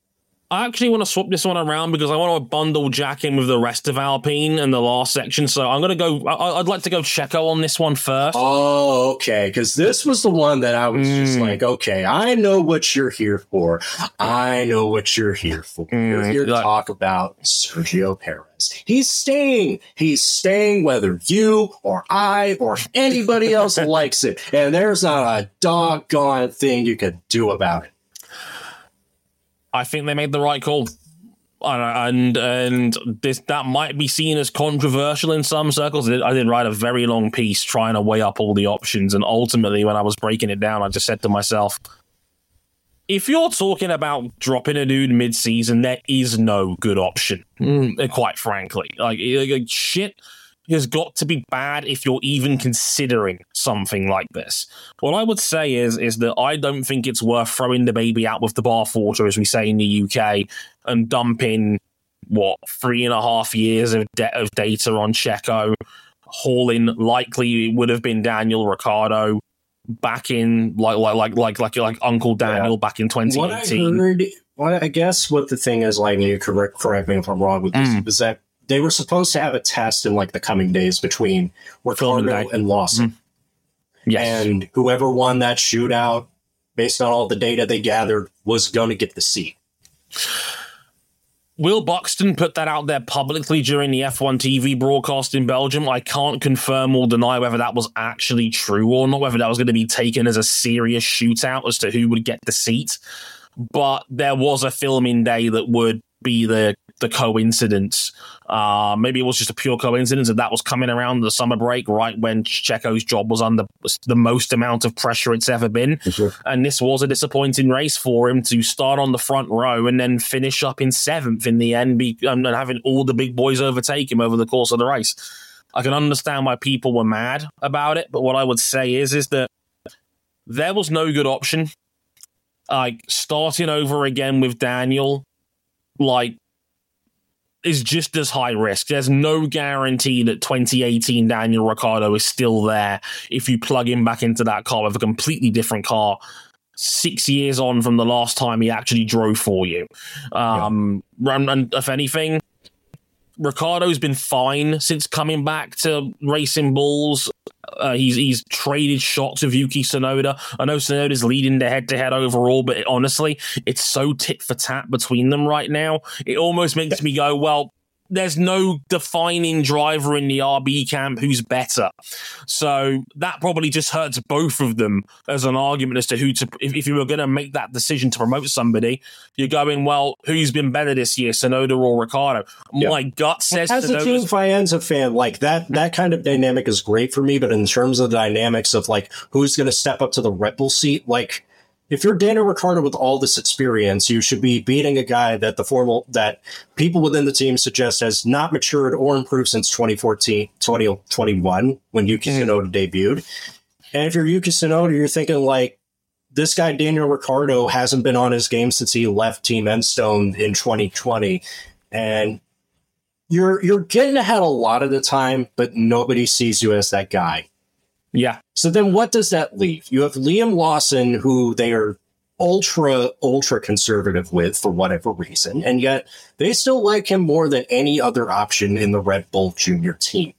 Speaker 1: I actually want to swap this one around because I want to bundle Jack in with the rest of Alpine in the last section. So I'm going to go, I, I'd like to go Checo on this one first.
Speaker 2: Oh, okay. Because this was the one that I was mm. just like, okay, I know what you're here for. I know what you're here for. Mm, you're here to like, talk about Sergio Perez. He's staying. He's staying whether you or I or anybody else likes it. And there's not a doggone thing you can do about it.
Speaker 1: I think they made the right call, and and this that might be seen as controversial in some circles. I did write a very long piece trying to weigh up all the options, and ultimately, when I was breaking it down, I just said to myself, if you're talking about dropping a dude mid-season, there is no good option, mm. quite frankly. Like, like shit has got to be bad if you're even considering something like this. What I would say is is that I don't think it's worth throwing the baby out with the bathwater, as we say in the U K, and dumping, what, three and a half years of, de- of data on Checo, hauling likely would have been Daniel Ricciardo back in, like like like like like, like Uncle Daniel yeah. back in twenty eighteen.
Speaker 2: What I heard, well, I guess what the thing is, like, you correct, correct me if I'm wrong with this, mm. is that they were supposed to have a test in like the coming days between Ricciardo and Lawson.
Speaker 1: Mm-hmm. Yes.
Speaker 2: And whoever won that shootout, based on all the data they gathered, was going to get the seat.
Speaker 1: Will Buxton put that out there publicly during the F one T V broadcast in Belgium? I can't confirm or deny whether that was actually true or not, whether that was going to be taken as a serious shootout as to who would get the seat. But there was a filming day that would be the the coincidence. Uh, maybe it was just a pure coincidence that that was coming around the summer break, right when Checo's job was under the most amount of pressure it's ever been. Mm-hmm. And this was a disappointing race for him to start on the front row and then finish up in seventh in the end, be, and having all the big boys overtake him over the course of the race. I can understand why people were mad about it, but what I would say is, is that there was no good option. Like, starting over again with Daniel, like, is just as high risk. There's no guarantee that twenty eighteen Daniel Ricciardo is still there if you plug him back into that car with a completely different car six years on from the last time he actually drove for you. Um, yeah. and, and if anything, Ricciardo's been fine since coming back to Racing Bulls. Uh, he's he's traded shots with Yuki Tsunoda. I know Tsunoda's leading the head-to-head overall, but it, honestly, it's so tit for tat between them right now. It almost makes me go, well, there's no defining driver in the R B camp who's better. So that probably just hurts both of them as an argument as to who to, if, if you were going to make that decision to promote somebody, you're going, well, who's been better this year, Tsunoda or Ricciardo? Yeah. My gut says
Speaker 2: as Tsunoda's- a Team Faenza fan, like that, that kind of dynamic is great for me, but in terms of the dynamics of like who's going to step up to the Red Bull seat, like, if you're Daniel Ricciardo with all this experience, you should be beating a guy that the formal that people within the team suggest has not matured or improved since twenty fourteen, twenty twenty-one, when Yuki mm. Tsunoda debuted. And if you're Yuki Tsunoda, you're thinking like, this guy Daniel Ricciardo hasn't been on his game since he left Team Enstone in twenty twenty, and you're you're getting ahead a lot of the time, but nobody sees you as that guy.
Speaker 1: Yeah.
Speaker 2: So then what does that leave? You have Liam Lawson, who they are ultra, ultra conservative with for whatever reason, and yet they still like him more than any other option in the Red Bull Junior team.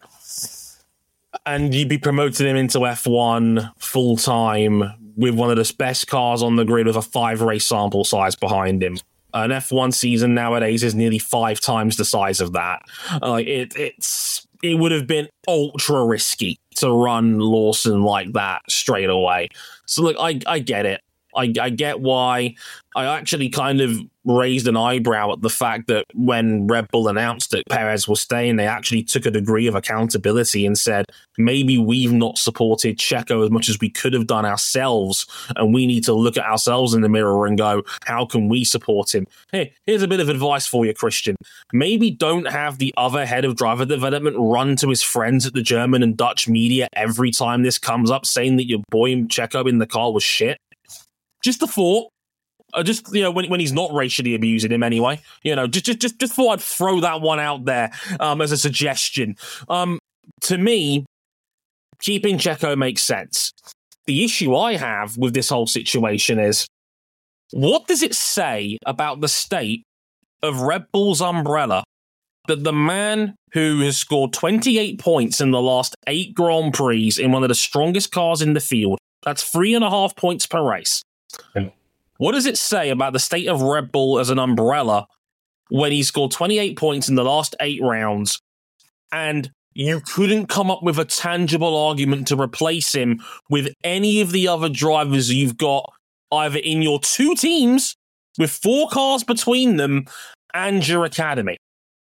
Speaker 1: And you'd be promoting him into F one full-time with one of the best cars on the grid with a five-race sample size behind him. An F one season nowadays is nearly five times the size of that. Like uh, it, it's it would have been ultra risky to run Lawson like that straight away. So look, I I get it. I, I get why. I actually kind of raised an eyebrow at the fact that when Red Bull announced that Perez was staying, they actually took a degree of accountability and said, maybe we've not supported Checo as much as we could have done ourselves, and we need to look at ourselves in the mirror and go, how can we support him? Hey, here's a bit of advice for you, Christian. Maybe don't have the other head of driver development run to his friends at the German and Dutch media every time this comes up saying that your boy Checo in the car was shit. Just a thought. Uh, just, you know, when when he's not racially abusing him anyway. You know, just just just, just thought I'd throw that one out there um, as a suggestion. Um, to me, keeping Checo makes sense. The issue I have with this whole situation is, what does it say about the state of Red Bull's umbrella that the man who has scored twenty-eight points in the last eight Grand Prix in one of the strongest cars in the field, that's three and a half points per race. Yeah. What does it say about the state of Red Bull as an umbrella when he scored twenty-eight points in the last eight rounds and you couldn't come up with a tangible argument to replace him with any of the other drivers you've got either in your two teams with four cars between them and your academy?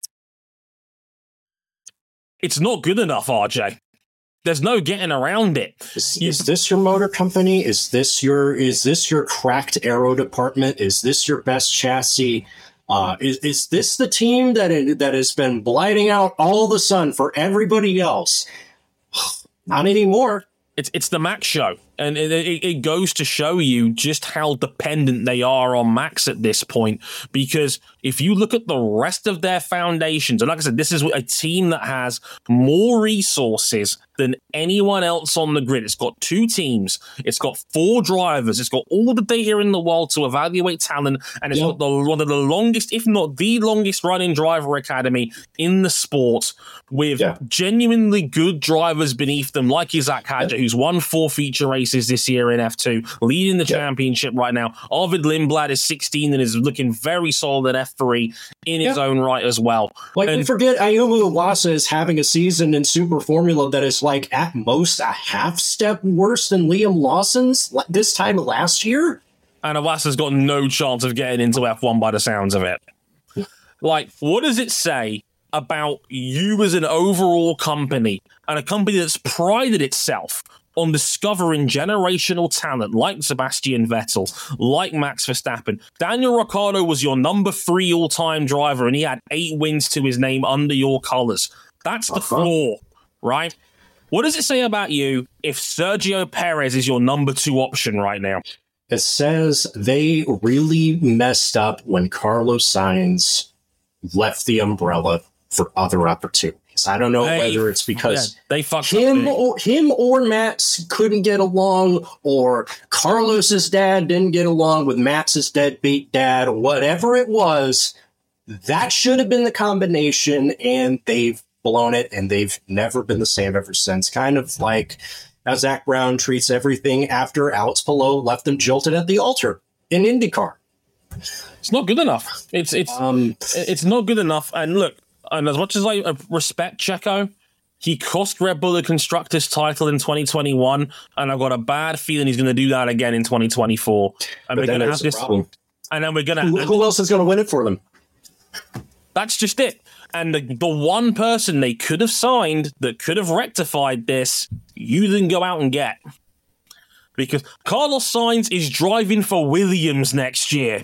Speaker 1: It's not good enough, R J. There's no getting around it.
Speaker 2: Is, is this your motor company? Is this your is this your cracked aero department? Is this your best chassis? Uh, is is this the team that it, that has been blighting out all the sun for everybody else? Not anymore.
Speaker 1: It's it's the Max show, and it, it, it goes to show you just how dependent they are on Max at this point. Because if you look at the rest of their foundations, and like I said, this is a team that has more resources than anyone else on the grid. It's got two teams, it's got four drivers, it's got all the data in the world to evaluate talent, and it's yep. got the, one of the longest, if not the longest running driver academy in the sport, with yeah. genuinely good drivers beneath them, like Isaac Hadjar, yep. who's won four feature races this year in F two, leading the yep. championship right now. Arvid Lindblad is sixteen and is looking very solid at F three in his yep. own right as well.
Speaker 2: Like,
Speaker 1: and,
Speaker 2: we forget Ayumu Iwasa is having a season in Super Formula that is like at most a half step worse than Liam Lawson's this time last year.
Speaker 1: And Iwasa's got no chance of getting into F one by the sounds of it. Like, what does it say about you as an overall company, and a company that's prided itself on discovering generational talent like Sebastian Vettel, like Max Verstappen? Daniel Ricciardo was your number three all-time driver, and he had eight wins to his name under your colors. That's the uh-huh. flaw, right? What does it say about you if Sergio Perez is your number two option right now?
Speaker 2: It says they really messed up when Carlos Sainz left the umbrella for other opportunities. I don't know hey, whether it's because
Speaker 1: yeah, they fucked
Speaker 2: him
Speaker 1: up
Speaker 2: or him or Max couldn't get along, or Carlos's dad didn't get along with Max's deadbeat dad, or whatever it was. That should have been the combination, and they've blown it, and they've never been the same ever since. Kind of like how Zach Brown treats everything after Alex Palou left them jilted at the altar in IndyCar.
Speaker 1: It's not good enough. It's it's um, it's not good enough. And look, and as much as I respect Checo, he cost Red Bull the Constructors title in twenty twenty-one, and I've got a bad feeling he's going to do that again in twenty twenty-four. And we're going to have this problem. And then we're going to.
Speaker 2: Who, who else is going to win it for them?
Speaker 1: That's just it. And the, the one person they could have signed that could have rectified this, you didn't go out and get. Because Carlos Sainz is driving for Williams next year.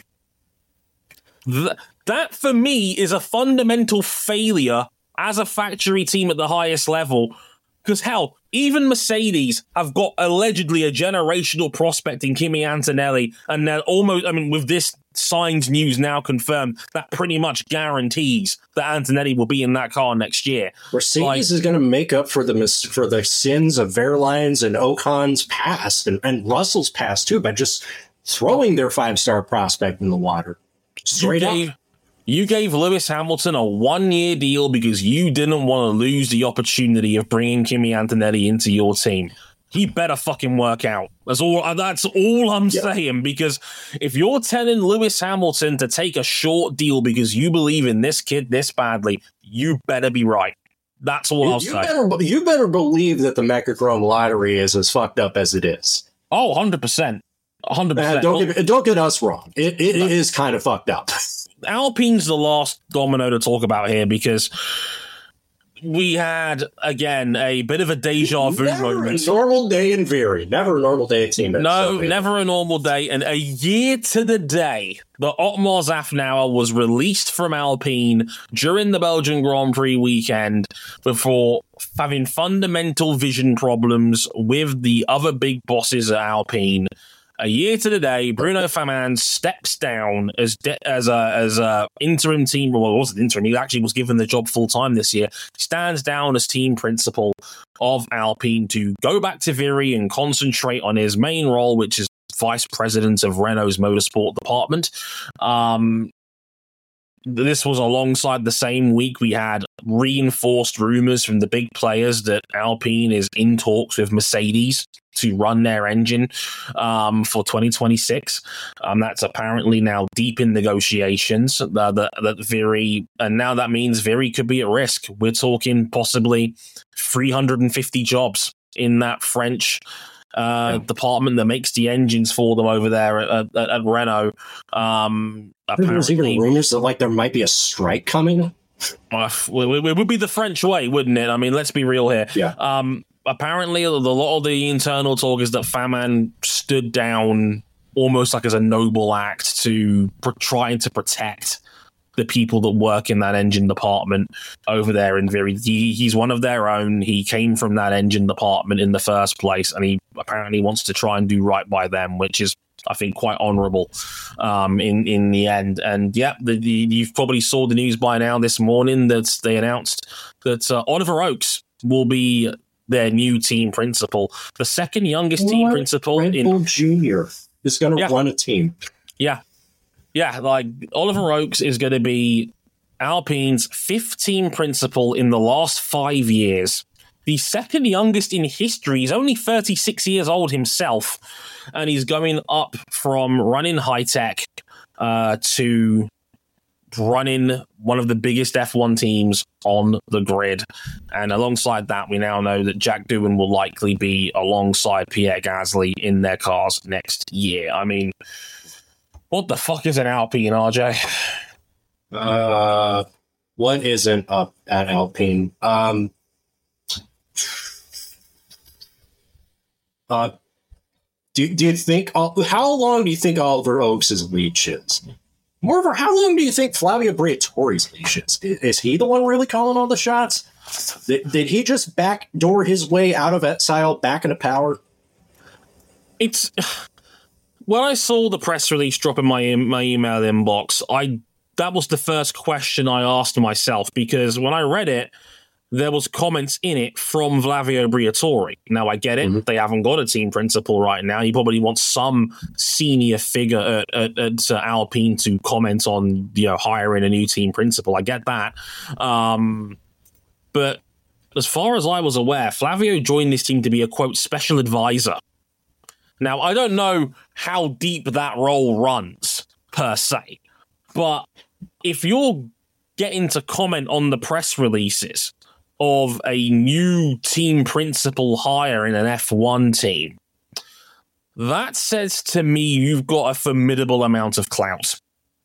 Speaker 1: Th- that, for me, is a fundamental failure as a factory team at the highest level. Because, hell, even Mercedes have got allegedly a generational prospect in Kimi Antonelli, and they're almost, I mean, with this Sainz news now confirmed, that pretty much guarantees that Antonelli will be in that car next year.
Speaker 2: Mercedes like, is going to make up for the for the sins of Verlaine's and Ocon's past, and, and Russell's past too, by just throwing their five-star prospect in the water. Straight
Speaker 1: you
Speaker 2: up.
Speaker 1: Gave, you gave Lewis Hamilton a one-year deal because you didn't want to lose the opportunity of bringing Kimi Antonelli into your team. He better fucking work out. That's all. That's all I'm yeah. saying. Because if you're telling Lewis Hamilton to take a short deal because you believe in this kid this badly, you better be right. That's all
Speaker 2: you,
Speaker 1: I'll
Speaker 2: you
Speaker 1: say.
Speaker 2: Better, you better believe that the Mechachrome lottery is as fucked up as it is.
Speaker 1: Oh, one hundred percent. one hundred percent.
Speaker 2: Uh, don't, get, don't get us wrong. It, it, it is kind of fucked up.
Speaker 1: Alpine's the last domino to talk about here because we had, again, a bit of a deja vu
Speaker 2: never
Speaker 1: moment.
Speaker 2: Never a normal day in Viry. Never a normal day at Team.
Speaker 1: No, never a normal day. And a year to the day, the Otmar Zafnauer was released from Alpine during the Belgian Grand Prix weekend before having fundamental vision problems with the other big bosses at Alpine. A year to the day, Bruno Faman steps down as de- as a as a interim team. Well, it wasn't interim. He actually was given the job full time this year. He stands down as team principal of Alpine to go back to Viry and concentrate on his main role, which is vice president of Renault's motorsport department. Um, this was alongside the same week we had reinforced rumors from the big players that Alpine is in talks with Mercedes to run their engine um, for twenty twenty-six. Um, that's apparently now deep in negotiations. Uh, that, that Viry, and now that means Viry could be at risk. We're talking possibly three hundred fifty jobs in that French uh, yeah. department that makes the engines for them over there at, at, at Renault. Um,
Speaker 2: There's even rumors that like there might be a strike coming.
Speaker 1: Uh, it would be the French way, wouldn't it? I mean, let's be real here.
Speaker 2: Yeah.
Speaker 1: Um, apparently, a lot of the internal talk is that Faman stood down almost like as a noble act to pr- trying to protect the people that work in that engine department over there in Viry. He, he's one of their own. He came from that engine department in the first place, and he apparently wants to try and do right by them, which is, I think, quite honourable um, in in the end. And yeah, the, the, you've probably saw the news by now this morning that they announced that uh, Oliver Oakes will be their new team principal, the second youngest what? team principal.
Speaker 2: Red Bull
Speaker 1: in
Speaker 2: Junior is going to
Speaker 1: yeah.
Speaker 2: run a team.
Speaker 1: Yeah, yeah. Like Oliver Oakes is going to be Alpine's fifth team principal in the last five years. The second youngest in history. He's only thirty-six years old himself, and he's going up from running high tech uh, to running one of the biggest F one teams on the grid. And alongside that, we now know that Jack Doohan will likely be alongside Pierre Gasly in their cars next year. I mean, what the fuck is an Alpine, R J?
Speaker 2: Uh, what isn't up at Alpine? Um, Uh, do, do you think, uh, how long do you think Oliver Oakes' leash is? Moreover, how long do you think Flavio Briatore's leash is? Is, is he the one really calling all the shots? Did, did he just backdoor his way out of exile back into power?
Speaker 1: It's, when I saw the press release drop in my, my email inbox, I, that was the first question I asked myself, because when I read it, there was comments in it from Flavio Briatore. Now, I get it. Mm-hmm. They haven't got a team principal right now. You probably want some senior figure at, at, at uh, Alpine to comment on, you know, hiring a new team principal. I get that. Um, but as far as I was aware, Flavio joined this team to be a, quote, special advisor. Now, I don't know how deep that role runs, per se. But if you're getting to comment on the press releases of a new team principal hire in an F one team, that says to me you've got a formidable amount of clout.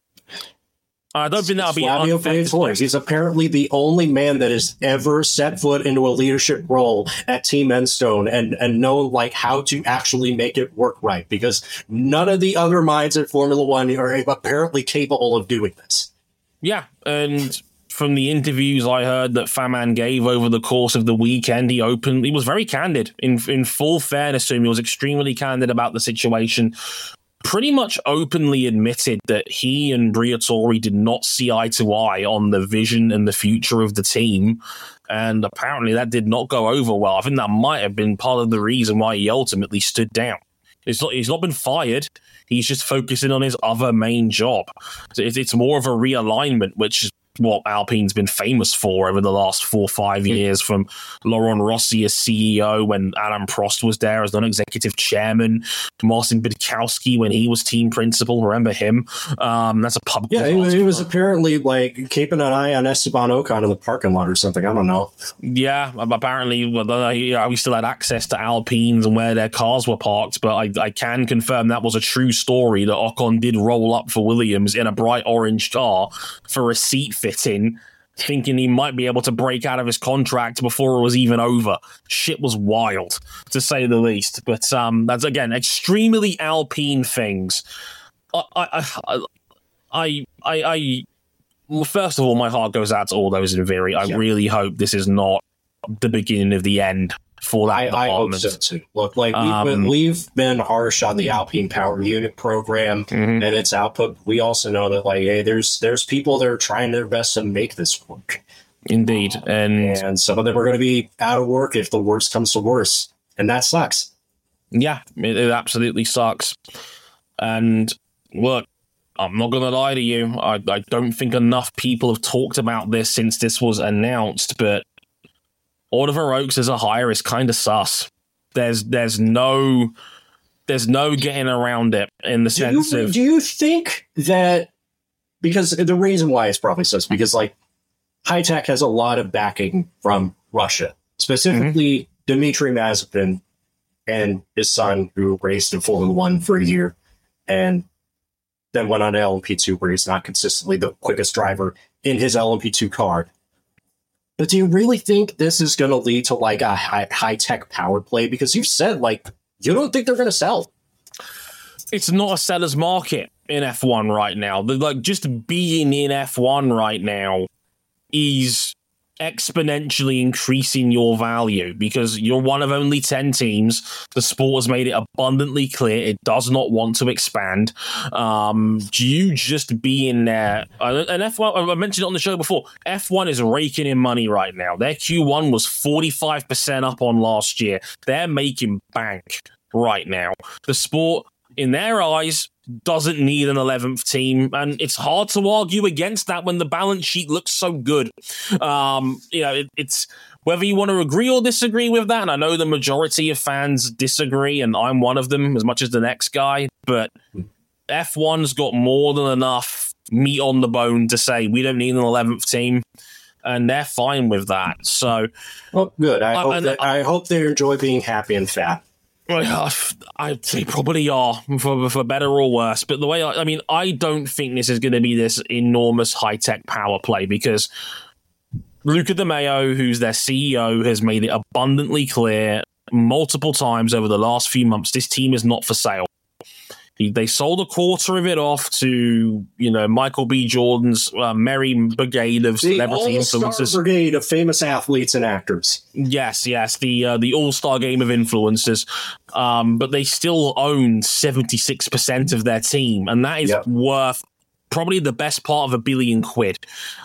Speaker 1: I don't think that'll be
Speaker 2: Flavio Briatore. He's apparently the only man that has ever set foot into a leadership role at Team Enstone and, and know like how to actually make it work right, because none of the other minds at Formula One are apparently capable of doing this.
Speaker 1: Yeah, and from the interviews I heard that Faman gave over the course of the weekend, he opened, he was very candid. In in full fairness to him, he was extremely candid about the situation. Pretty much openly admitted that he and Briatore did not see eye to eye on the vision and the future of the team. And apparently that did not go over well. I think that might have been part of the reason why he ultimately stood down. It's not, he's not been fired. He's just focusing on his other main job. It's, it's more of a realignment, which is what Alpine's been famous for over the last four or five years, from Laurent Rossi as C E O when Adam Prost was there as non-executive chairman, to Marcin Bidkowski when he was team principal. Remember him? Um, that's a pub.
Speaker 2: Yeah, he was, he was apparently like keeping an eye on Esteban Ocon in the parking lot or something. I don't know.
Speaker 1: Yeah, apparently well, yeah, we still had access to Alpines and where their cars were parked, but I, I can confirm that was a true story, that Ocon did roll up for Williams in a bright orange car for a seat fitting, thinking he might be able to break out of his contract before it was even over. Shit was wild, to say the least. But um, that's, again, extremely Alpine things. I, I, I, I, I, well, first of all, my heart goes out to all those in Viry. I yeah. really hope this is not the beginning of the end for that
Speaker 2: I,
Speaker 1: department.
Speaker 2: I hope so too. Look, like we've,
Speaker 1: um,
Speaker 2: been, we've been harsh on the Alpine Power Unit program mm-hmm. and its output. We also know that, like, hey, there's there's people that are trying their best to make this work.
Speaker 1: Indeed, and
Speaker 2: and some of them are going to be out of work if the worst comes to worst, and that sucks.
Speaker 1: Yeah, it, it absolutely sucks. And look, I'm not going to lie to you. I, I don't think enough people have talked about this since this was announced, but Oliver Oaks as a hire is kind of sus. There's there's no there's no getting around it in the
Speaker 2: do
Speaker 1: sense
Speaker 2: you,
Speaker 1: of.
Speaker 2: Do you think that, because the reason why it's probably sus, because like High Tech has a lot of backing from Russia, specifically mm-hmm. Dmitry Mazepin and his son, who raced in Formula One for a year and then went on L M P two, where he's not consistently the quickest driver in his L M P two car. But do you really think this is going to lead to like a high, high-tech power play? Because you've said like you don't think they're going to sell.
Speaker 1: It's not a seller's market in F one right now. Like just being in F one right now is exponentially increasing your value because you're one of only ten teams. The sport has made it abundantly clear it does not want to expand. Um, you just being there, and F one, I mentioned it on the show before, F one is raking in money right now. Their Q one was forty-five percent up on last year. They're making bank right now. The sport, in their eyes, doesn't need an eleventh team, and it's hard to argue against that when the balance sheet looks so good. Um, you know, it, it's whether you want to agree or disagree with that, and I know the majority of fans disagree, and I'm one of them as much as the next guy, but F one's got more than enough meat on the bone to say we don't need an eleventh team, and they're fine with that. So,
Speaker 2: well, good. I,
Speaker 1: I
Speaker 2: hope, that, I hope they enjoy being happy and fat.
Speaker 1: I'd say probably are, for, for better or worse. But the way I, I mean, I don't think this is going to be this enormous high-tech power play because Luca Di Maio, who's their C E O, has made it abundantly clear multiple times over the last few months, this team is not for sale. He, they sold a quarter of it off to, you know, Michael B. Jordan's uh, merry brigade of
Speaker 2: the
Speaker 1: celebrity influencers.
Speaker 2: Brigade of famous athletes and actors.
Speaker 1: Yes, yes, the uh, the all-star game of influencers. Um, but they still own seventy-six percent of their team, and that is yep. worth probably the best part of a billion quid.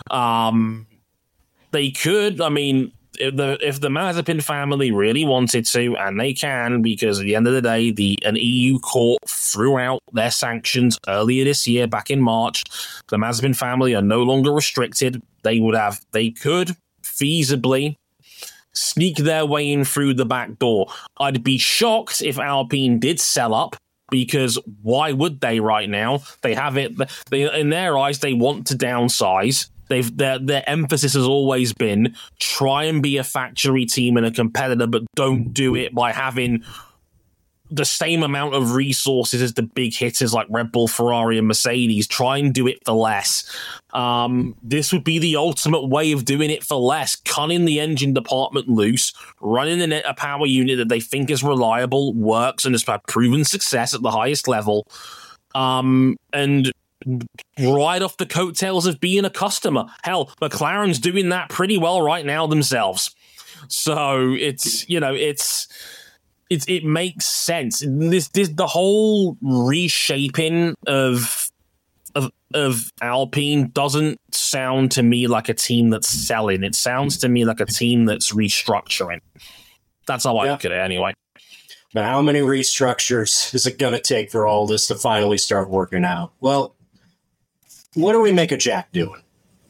Speaker 1: Um, they could, I mean, if the if the Mazepin family really wanted to, and they can, because at the end of the day, the an E U court threw out their sanctions earlier this year, back in March. The Mazepin family are no longer restricted. They would have, they could feasibly sneak their way in through the back door. I'd be shocked if Alpine did sell up, because why would they right now? They have it, they, in their eyes, they want to downsize. They've their their emphasis has always been try and be a factory team and a competitor, but don't do it by having the same amount of resources as the big hitters like Red Bull, Ferrari, and Mercedes. Try and do it for less. Um, this would be the ultimate way of doing it for less, cutting the engine department loose, running a, a power unit that they think is reliable, works, and has had proven success at the highest level. Um, and right off the coattails of being a customer. Hell, McLaren's doing that pretty well right now themselves. So it's, you know, it's, it's it makes sense. This, this the whole reshaping of, of of Alpine doesn't sound to me like a team that's selling. It sounds to me like a team that's restructuring. That's how I yeah. look at it anyway.
Speaker 2: But how many restructures is it going to take for all this to finally start working out? Well, what do we make of Jack doing?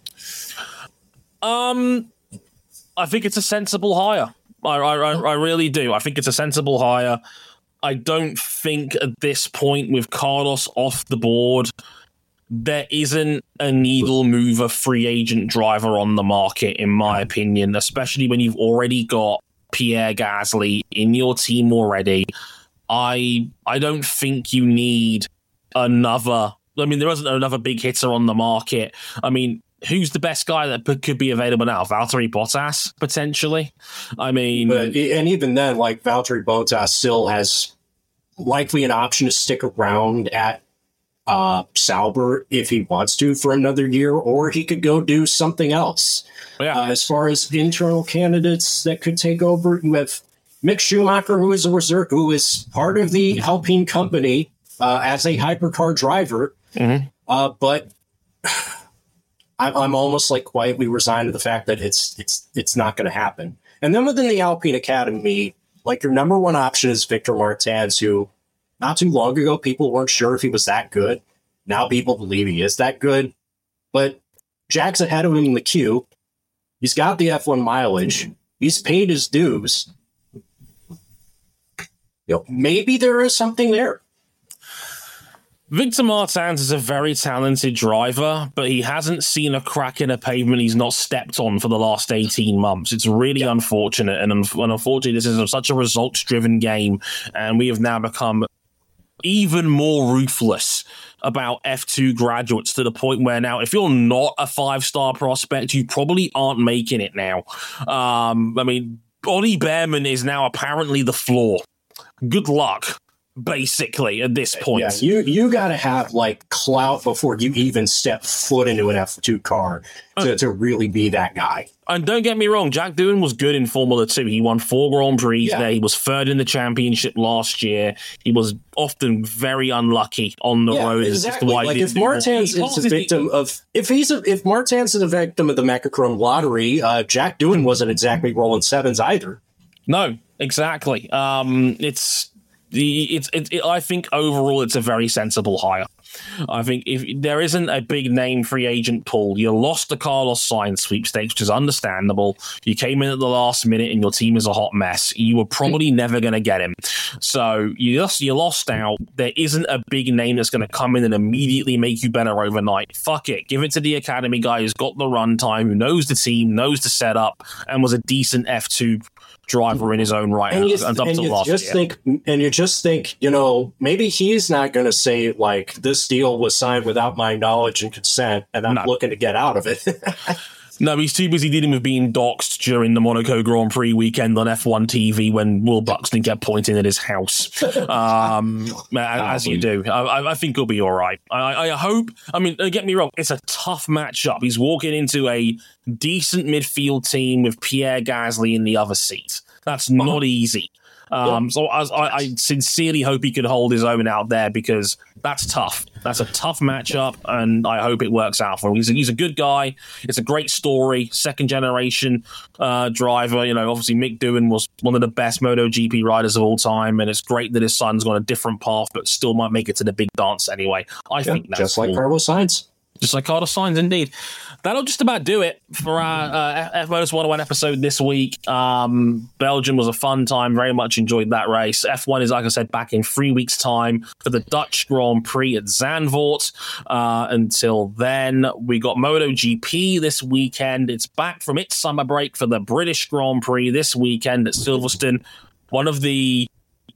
Speaker 1: Um, I think it's a sensible hire. I, I, I really do. I think it's a sensible hire. I don't think at this point, with Carlos off the board, there isn't a needle mover free agent driver on the market, in my opinion, especially when you've already got Pierre Gasly in your team already. I I don't think you need another. I mean, there isn't another big hitter on the market. I mean, who's the best guy that could be available now? Valtteri Bottas, potentially? I mean...
Speaker 2: But, and even then, like, Valtteri Bottas still has likely an option to stick around at uh, Sauber if he wants to for another year, or he could go do something else.
Speaker 1: Yeah.
Speaker 2: Uh, as far as internal candidates that could take over, you have Mick Schumacher, who is a reserve, who is part of the Alpine company uh, as a hypercar driver.
Speaker 1: Mm-hmm.
Speaker 2: Uh, but I'm, I'm almost like quietly resigned to the fact that it's it's it's not going to happen. And then within the Alpine Academy, like your number one option is Victor Martins, who not too long ago people weren't sure if he was that good. Now people believe he is that good. But Jack's ahead of him in the queue. He's got the F one mileage. He's paid his dues. You know, maybe there is something there.
Speaker 1: Victor Martins is a very talented driver, but he hasn't seen a crack in a pavement he's not stepped on for the last eighteen months. It's really yeah. unfortunate, and, un- and unfortunately, this is a, such a results-driven game, and we have now become even more ruthless about F two graduates to the point where now, if you're not a five-star prospect, you probably aren't making it now. Um, I mean, Ollie Behrman is now apparently the floor. Good luck. Basically, at this point.
Speaker 2: Yeah, you you got to have, like, clout before you even step foot into an F two car to, to really be that guy.
Speaker 1: And don't get me wrong, Jack Doohan was good in Formula two. He won four Grand Prix
Speaker 2: yeah.
Speaker 1: there. He was third in the championship last year. He was often very unlucky on the
Speaker 2: yeah,
Speaker 1: road.
Speaker 2: Exactly. Like, if Martins is a victim of... If he's a, if Martins is a victim of the Mechachrome lottery, uh, Jack Doohan wasn't exactly rolling sevens either.
Speaker 1: No, exactly. Um, it's... The it's it, it, I think overall it's a very sensible hire. I think if there isn't a big name free agent pool, you lost the Carlos Sainz sweepstakes, which is understandable. You came in at the last minute and your team is a hot mess. You were probably never going to get him. So you just, you lost out. There isn't a big name that's going to come in and immediately make you better overnight. Fuck it. Give it to the academy guy who's got the run time, who knows the team, knows the setup, and was a decent F two driver in his own right.
Speaker 2: And you,
Speaker 1: and up
Speaker 2: and
Speaker 1: to
Speaker 2: you
Speaker 1: last
Speaker 2: just
Speaker 1: year.
Speaker 2: think, and you just think, you know, maybe he's not going to say, like, this deal was signed without my knowledge and consent, and I'm
Speaker 1: no.
Speaker 2: looking to get out of it.
Speaker 1: No, he's too busy dealing with being doxxed during the Monaco Grand Prix weekend on F one T V when Will Buxton kept pointing at his house, um, as you do. I, I think he'll be all right. I, I hope. I mean, don't get me wrong, it's a tough matchup. He's walking into a decent midfield team with Pierre Gasly in the other seat. That's not easy. Um, yeah. So I, I sincerely hope he could hold his own out there, because that's tough. That's a tough matchup, and I hope it works out for him. He's a, he's a good guy. It's a great story. Second generation uh, driver. You know, obviously Mick Doohan was one of the best MotoGP riders of all time, and it's great that his son's gone a different path, but still might make it to the big dance anyway. I yeah, think that's
Speaker 2: just
Speaker 1: cool.
Speaker 2: like Carlos Sainz.
Speaker 1: Just like Carlos Sainz, indeed. That'll just about do it for our uh, F one oh one episode this week. Um, Belgium was a fun time. Very much enjoyed that race. F one is, like I said, back in three weeks' time for the Dutch Grand Prix at Zandvoort. Uh, until then, we got MotoGP this weekend. It's back from its summer break for the British Grand Prix this weekend at Silverstone. One of the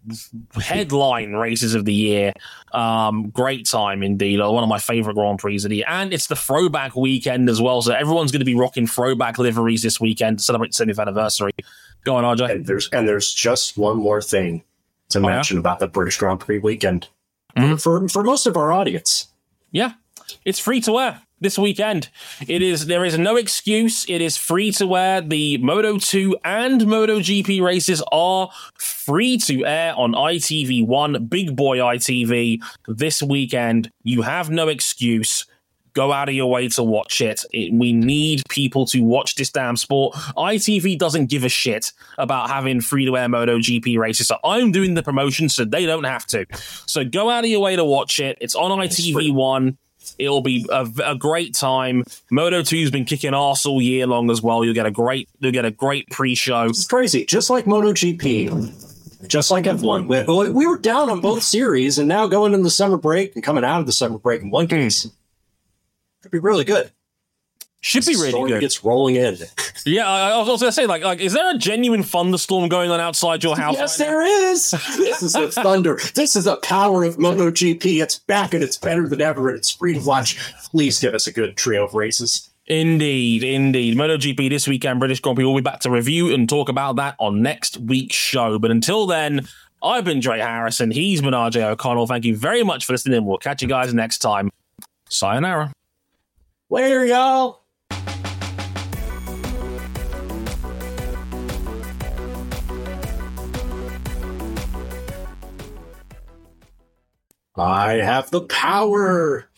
Speaker 1: headline races of the year. Um, great time indeed. One of my favorite Grand Prix of the year. And it's the throwback weekend as well. So everyone's going to be rocking throwback liveries this weekend to celebrate the seventieth anniversary. Go on, R J.
Speaker 2: And there's, and there's just one more thing to oh, mention yeah? about the British Grand Prix weekend. Mm-hmm. For, for most of our audience.
Speaker 1: Yeah. It's free to wear this weekend. It is. There is no excuse. It is free to wear. The Moto two and MotoGP races are free to air on I T V one, Big Boy I T V, this weekend. You have no excuse. Go out of your way to watch it. it. We need people to watch this damn sport. I T V doesn't give a shit about having free-to-air MotoGP races, so I'm doing the promotion so they don't have to. So go out of your way to watch it. It's on I T V one. It'll be a, a great time. Moto two's been kicking ass all year long as well. You'll get a great, you'll get a great pre-show.
Speaker 2: It's crazy. Just like MotoGP, just like F one. We, we were down on both series, and now going into the summer break and coming out of the summer break in one case, it'd be really good.
Speaker 1: Should be really good.
Speaker 2: Gets rolling in.
Speaker 1: Yeah, I, I was going to say, like, like, is there a genuine thunderstorm going on outside your house?
Speaker 2: Yes,
Speaker 1: right
Speaker 2: there
Speaker 1: now?
Speaker 2: is. This is the thunder. This is the power of MotoGP. It's back and it's better than ever, and it's free to watch. Please give us a good trio of races.
Speaker 1: Indeed, indeed. MotoGP this weekend, British Grand Prix. We'll be back to review and talk about that on next week's show. But until then, I've been Dre Harrison. He's been R J O'Connell. Thank you very much for listening. We'll catch you guys next time. Sayonara.
Speaker 2: Later, y'all. I have the power.